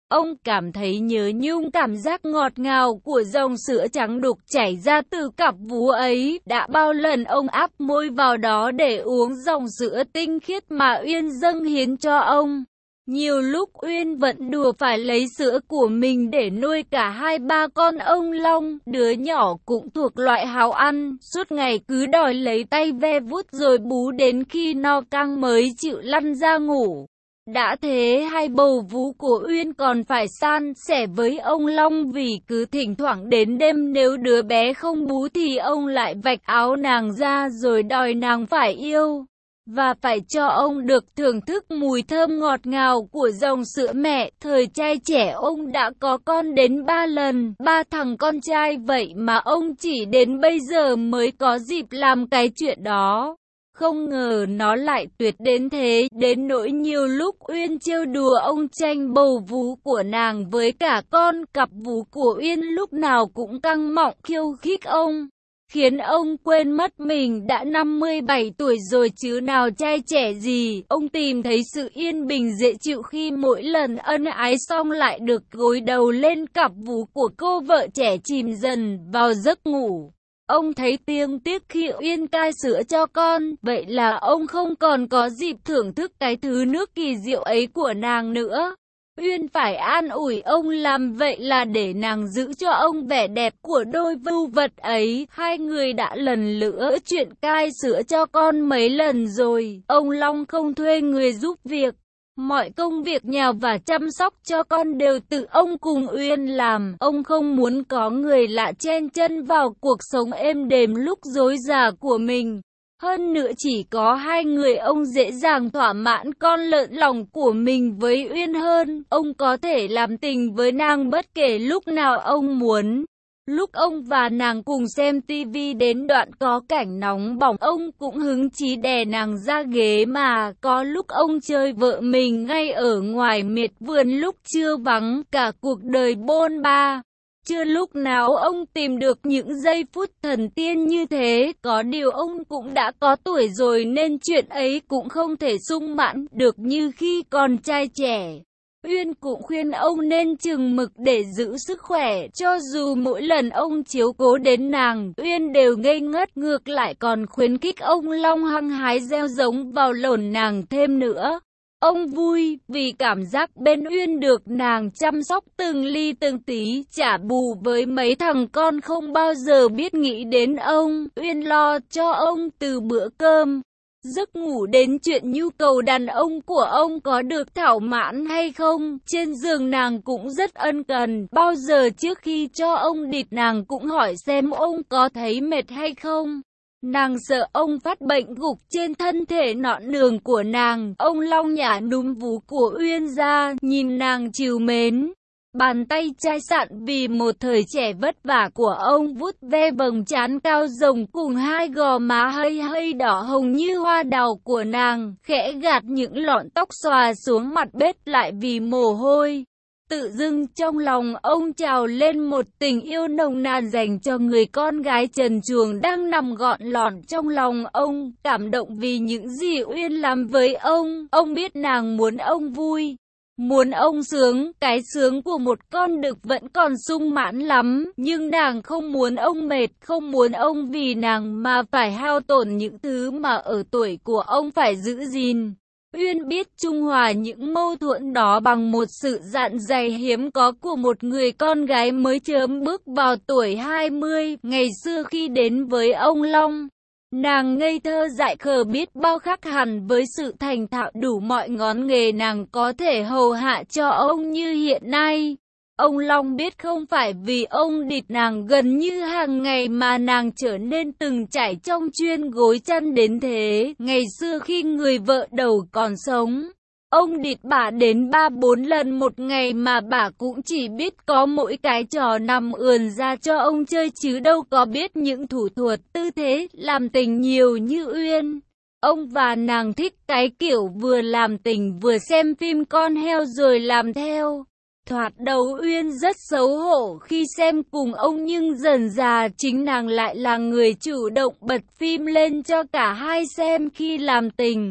Ông cảm thấy nhớ nhung cảm giác ngọt ngào của dòng sữa trắng đục chảy ra từ cặp vú ấy. Đã bao lần ông áp môi vào đó để uống dòng sữa tinh khiết mà Uyên dâng hiến cho ông. Nhiều lúc Uyên vẫn đùa phải lấy sữa của mình để nuôi cả hai ba con ông Long. Đứa nhỏ cũng thuộc loại háo ăn, suốt ngày cứ đòi lấy tay ve vuốt rồi bú đến khi no căng mới chịu lăn ra ngủ. Đã thế hai bầu vú của Uyên còn phải san sẻ với ông Long vì cứ thỉnh thoảng đến đêm nếu đứa bé không bú thì ông lại vạch áo nàng ra rồi đòi nàng phải yêu. Và phải cho ông được thưởng thức mùi thơm ngọt ngào của dòng sữa mẹ. Thời trai trẻ ông đã có con đến ba lần, ba thằng con trai, vậy mà ông chỉ đến bây giờ mới có dịp làm cái chuyện đó. Không ngờ nó lại tuyệt đến thế, đến nỗi nhiều lúc Uyên trêu đùa ông tranh bầu vú của nàng với cả con, cặp vú của Uyên lúc nào cũng căng mọng khiêu khích ông, khiến ông quên mất mình đã năm mươi bảy tuổi rồi chứ nào trai trẻ gì. Ông tìm thấy sự yên bình dễ chịu khi mỗi lần ân ái xong lại được gối đầu lên cặp vú của cô vợ trẻ chìm dần vào giấc ngủ. Ông thấy tiếc tiếc khi Uyên cai sữa cho con, vậy là ông không còn có dịp thưởng thức cái thứ nước kỳ diệu ấy của nàng nữa. Uyên phải an ủi ông làm vậy là để nàng giữ cho ông vẻ đẹp của đôi vưu vật ấy. Hai người đã lần lữa chuyện cai sữa cho con mấy lần rồi. Ông Long không thuê người giúp việc. Mọi công việc nhà và chăm sóc cho con đều tự ông cùng Uyên làm. Ông không muốn có người lạ chen chân vào cuộc sống êm đềm lúc rối rả của mình. Hơn nữa chỉ có hai người ông dễ dàng thỏa mãn con lợn lòng của mình với Uyên hơn. Ông có thể làm tình với nàng bất kể lúc nào ông muốn. Lúc ông và nàng cùng xem tivi đến đoạn có cảnh nóng bỏng, ông cũng hứng chí đè nàng ra ghế mà. Có lúc ông chơi vợ mình ngay ở ngoài miệt vườn lúc trưa vắng, cả cuộc đời bôn ba. Chưa lúc nào ông tìm được những giây phút thần tiên như thế. Có điều ông cũng đã có tuổi rồi nên chuyện ấy cũng không thể sung mãn được như khi còn trai trẻ. Uyên cũng khuyên ông nên chừng mực để giữ sức khỏe, cho dù mỗi lần ông chiếu cố đến nàng, Uyên đều ngây ngất, ngược lại còn khuyến khích ông Long hăng hái gieo giống vào lồn nàng thêm nữa. Ông vui vì cảm giác bên Uyên được nàng chăm sóc từng ly từng tí, trả bù với mấy thằng con không bao giờ biết nghĩ đến ông. Uyên lo cho ông từ bữa cơm, giấc ngủ đến chuyện nhu cầu đàn ông của ông có được thỏa mãn hay không. Trên giường nàng cũng rất ân cần, bao giờ trước khi cho ông địt nàng cũng hỏi xem ông có thấy mệt hay không. Nàng sợ ông phát bệnh gục trên thân thể nõn nường của nàng. Ông Long nhả núm vú của Uyên ra, nhìn nàng trìu mến. Bàn tay chai sạn vì một thời trẻ vất vả của ông vuốt ve vầng trán cao rồng cùng hai gò má hơi hơi đỏ hồng như hoa đào của nàng, khẽ gạt những lọn tóc xòa xuống mặt bết lại vì mồ hôi. Tự dưng trong lòng ông trào lên một tình yêu nồng nàn dành cho người con gái trần truồng đang nằm gọn lọn trong lòng ông, cảm động vì những gì Uyên làm với ông. Ông biết nàng muốn ông vui, muốn ông sướng, cái sướng của một con đực vẫn còn sung mãn lắm, nhưng nàng không muốn ông mệt, không muốn ông vì nàng mà phải hao tổn những thứ mà ở tuổi của ông phải giữ gìn. Uyên biết trung hòa những mâu thuẫn đó bằng một sự dạn dày hiếm có của một người con gái mới chớm bước vào tuổi hai mươi. Ngày xưa khi đến với ông Long, nàng ngây thơ dại khờ biết bao khác hẳn với sự thành thạo đủ mọi ngón nghề nàng có thể hầu hạ cho ông như hiện nay. Ông Long biết không phải vì ông địt nàng gần như hàng ngày mà nàng trở nên từng trải trong chuyên gối chăn đến thế. Ngày xưa khi người vợ đầu còn sống, ông địt bà đến ba bốn lần một ngày mà bà cũng chỉ biết có mỗi cái trò nằm ườn ra cho ông chơi chứ đâu có biết những thủ thuật tư thế làm tình nhiều như Uyên. Ông và nàng thích cái kiểu vừa làm tình vừa xem phim con heo rồi làm theo. Thoạt đầu Uyên rất xấu hổ khi xem cùng ông nhưng dần dà chính nàng lại là người chủ động bật phim lên cho cả hai xem khi làm tình.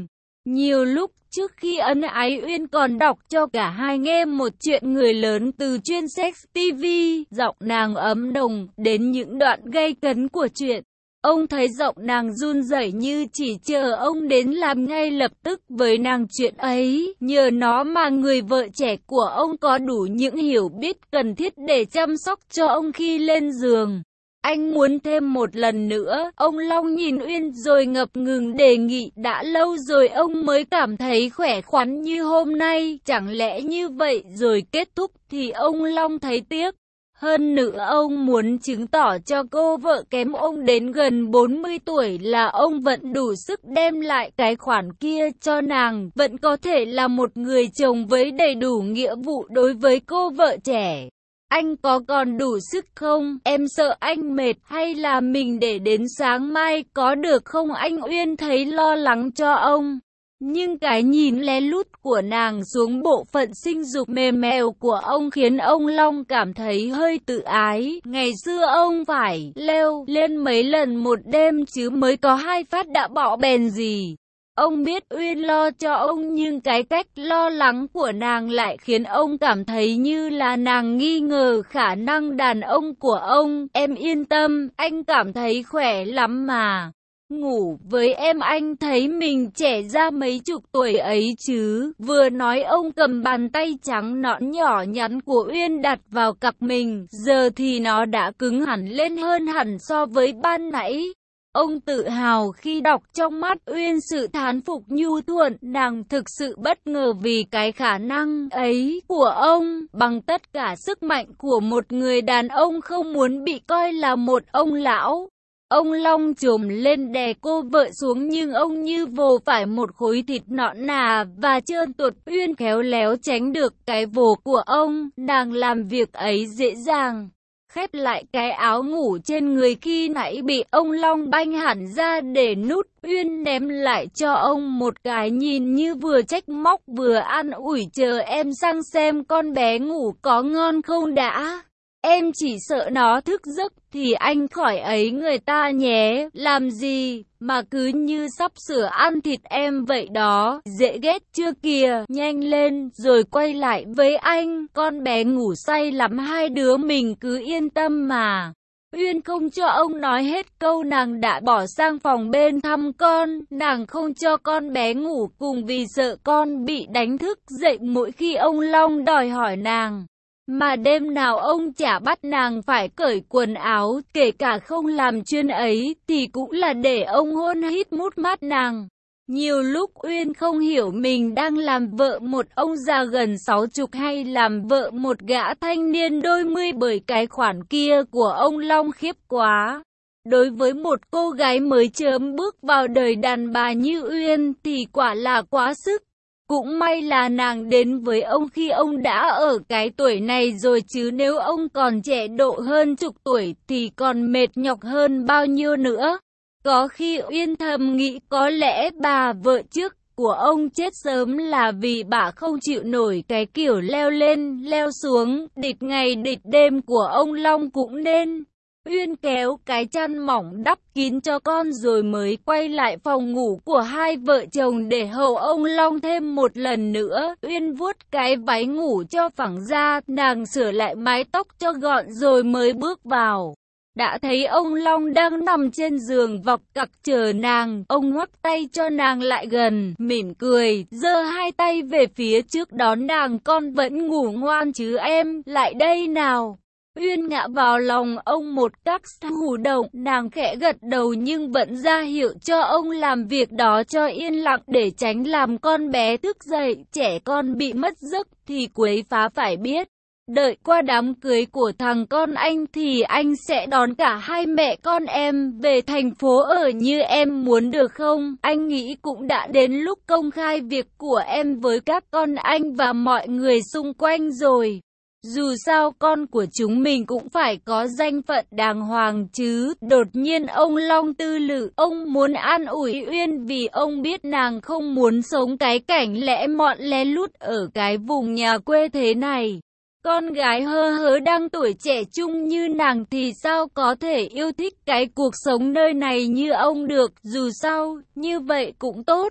Nhiều lúc, trước khi ân ái Uyên còn đọc cho cả hai nghe một chuyện người lớn từ chuyên Sex ti vi, giọng nàng ấm nồng, đến những đoạn gay cấn của chuyện. Ông thấy giọng nàng run rẩy như chỉ chờ ông đến làm ngay lập tức với nàng chuyện ấy. Nhờ nó mà người vợ trẻ của ông có đủ những hiểu biết cần thiết để chăm sóc cho ông khi lên giường. Anh muốn thêm một lần nữa, ông Long nhìn Uyên rồi ngập ngừng đề nghị, đã lâu rồi ông mới cảm thấy khỏe khoắn như hôm nay, chẳng lẽ như vậy rồi kết thúc thì ông Long thấy tiếc. Hơn nữa ông muốn chứng tỏ cho cô vợ kém ông đến gần bốn mươi tuổi là ông vẫn đủ sức đem lại cái khoản kia cho nàng, vẫn có thể là một người chồng với đầy đủ nghĩa vụ đối với cô vợ trẻ. Anh có còn đủ sức không? Em sợ anh mệt, hay là mình để đến sáng mai có được không? Anh Uyên thấy lo lắng cho ông. Nhưng cái nhìn lén lút của nàng xuống bộ phận sinh dục mềm mèo của ông khiến ông Long cảm thấy hơi tự ái. Ngày xưa ông phải leo lên mấy lần một đêm chứ mới có hai phát đã bỏ bèn gì. Ông biết Uyên lo cho ông nhưng cái cách lo lắng của nàng lại khiến ông cảm thấy như là nàng nghi ngờ khả năng đàn ông của ông. Em yên tâm, anh cảm thấy khỏe lắm mà. Ngủ với em anh thấy mình trẻ ra mấy chục tuổi ấy chứ. Vừa nói ông cầm bàn tay trắng nõn nhỏ nhắn của Uyên đặt vào cặp mình. Giờ thì nó đã cứng hẳn lên hơn hẳn so với ban nãy. Ông tự hào khi đọc trong mắt Uyên sự thán phục nhu thuận. Nàng thực sự bất ngờ vì cái khả năng ấy của ông. Bằng tất cả sức mạnh của một người đàn ông không muốn bị coi là một ông lão. Ông Long trồm lên đè cô vợ xuống nhưng ông như vồ phải một khối thịt nõn nà và trơn tuột. Uyên khéo léo tránh được cái vồ của ông. Nàng làm việc ấy dễ dàng. Khép lại cái áo ngủ trên người khi nãy bị ông Long banh hẳn ra để nút. Uyên ném lại cho ông một cái nhìn như vừa trách móc vừa an ủi, chờ em sang xem con bé ngủ có ngon không đã. Em chỉ sợ nó thức giấc thì anh khỏi ấy người ta nhé. Làm gì mà cứ như sắp sửa ăn thịt em vậy đó. Dễ ghét chưa kìa. Nhanh lên rồi quay lại với anh. Con bé ngủ say lắm, hai đứa mình cứ yên tâm mà. Uyên không cho ông nói hết câu, nàng đã bỏ sang phòng bên thăm con. Nàng không cho con bé ngủ cùng vì sợ con bị đánh thức dậy mỗi khi ông Long đòi hỏi nàng. Mà đêm nào ông chả bắt nàng phải cởi quần áo, kể cả không làm chuyện ấy thì cũng là để ông hôn hít mút mắt nàng. Nhiều lúc Uyên không hiểu mình đang làm vợ một ông già gần sáu chục hay làm vợ một gã thanh niên đôi mươi, bởi cái khoản kia của ông Long khiếp quá. Đối với một cô gái mới chớm bước vào đời đàn bà như Uyên thì quả là quá sức. Cũng may là nàng đến với ông khi ông đã ở cái tuổi này rồi, chứ nếu ông còn trẻ độ hơn chục tuổi thì còn mệt nhọc hơn bao nhiêu nữa. Có khi Uyên thầm nghĩ có lẽ bà vợ trước của ông chết sớm là vì bà không chịu nổi cái kiểu leo lên, leo xuống, địch ngày địch đêm của ông Long cũng nên. Uyên kéo cái chăn mỏng đắp kín cho con rồi mới quay lại phòng ngủ của hai vợ chồng để hầu ông Long thêm một lần nữa. Uyên vuốt cái váy ngủ cho phẳng ra, nàng sửa lại mái tóc cho gọn rồi mới bước vào. Đã thấy ông Long đang nằm trên giường vọc cặc chờ nàng. Ông ngoắc tay cho nàng lại gần, mỉm cười, giơ hai tay về phía trước đón nàng. Con vẫn ngủ ngoan chứ em, lại đây nào. Uyên ngã vào lòng ông một cách hù động, nàng khẽ gật đầu nhưng vẫn ra hiệu cho ông làm việc đó cho yên lặng để tránh làm con bé thức dậy. Trẻ con bị mất giấc thì quấy phá phải biết. Đợi qua đám cưới của thằng con anh thì anh sẽ đón cả hai mẹ con em về thành phố ở như em muốn, được không? Anh nghĩ cũng đã đến lúc công khai việc của em với các con anh và mọi người xung quanh rồi. Dù sao con của chúng mình cũng phải có danh phận đàng hoàng chứ. Đột nhiên ông Long tư lự, ông muốn an ủi Uyên vì ông biết nàng không muốn sống cái cảnh lẽ mọn lén lút ở cái vùng nhà quê thế này. Con gái hơ hớ đang tuổi trẻ trung như nàng thì sao có thể yêu thích cái cuộc sống nơi này như ông được. Dù sao, như vậy cũng tốt.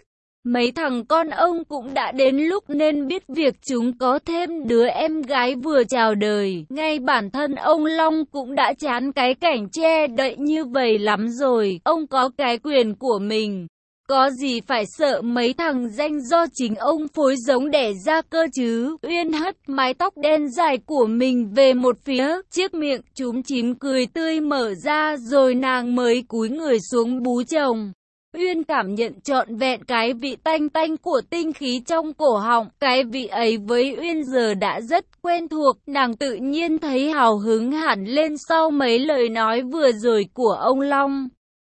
Mấy thằng con ông cũng đã đến lúc nên biết việc chúng có thêm đứa em gái vừa chào đời. Ngay bản thân ông Long cũng đã chán cái cảnh che đậy như vậy lắm rồi. Ông có cái quyền của mình. Có gì phải sợ mấy thằng danh do chính ông phối giống đẻ ra cơ chứ. Uyên hất mái tóc đen dài của mình về một phía, chiếc miệng chúm chím cười tươi mở ra rồi nàng mới cúi người xuống bú chồng. Uyên cảm nhận trọn vẹn cái vị tanh tanh của tinh khí trong cổ họng. Cái vị ấy với Uyên giờ đã rất quen thuộc. Nàng tự nhiên thấy hào hứng hẳn lên sau mấy lời nói vừa rồi của ông Long.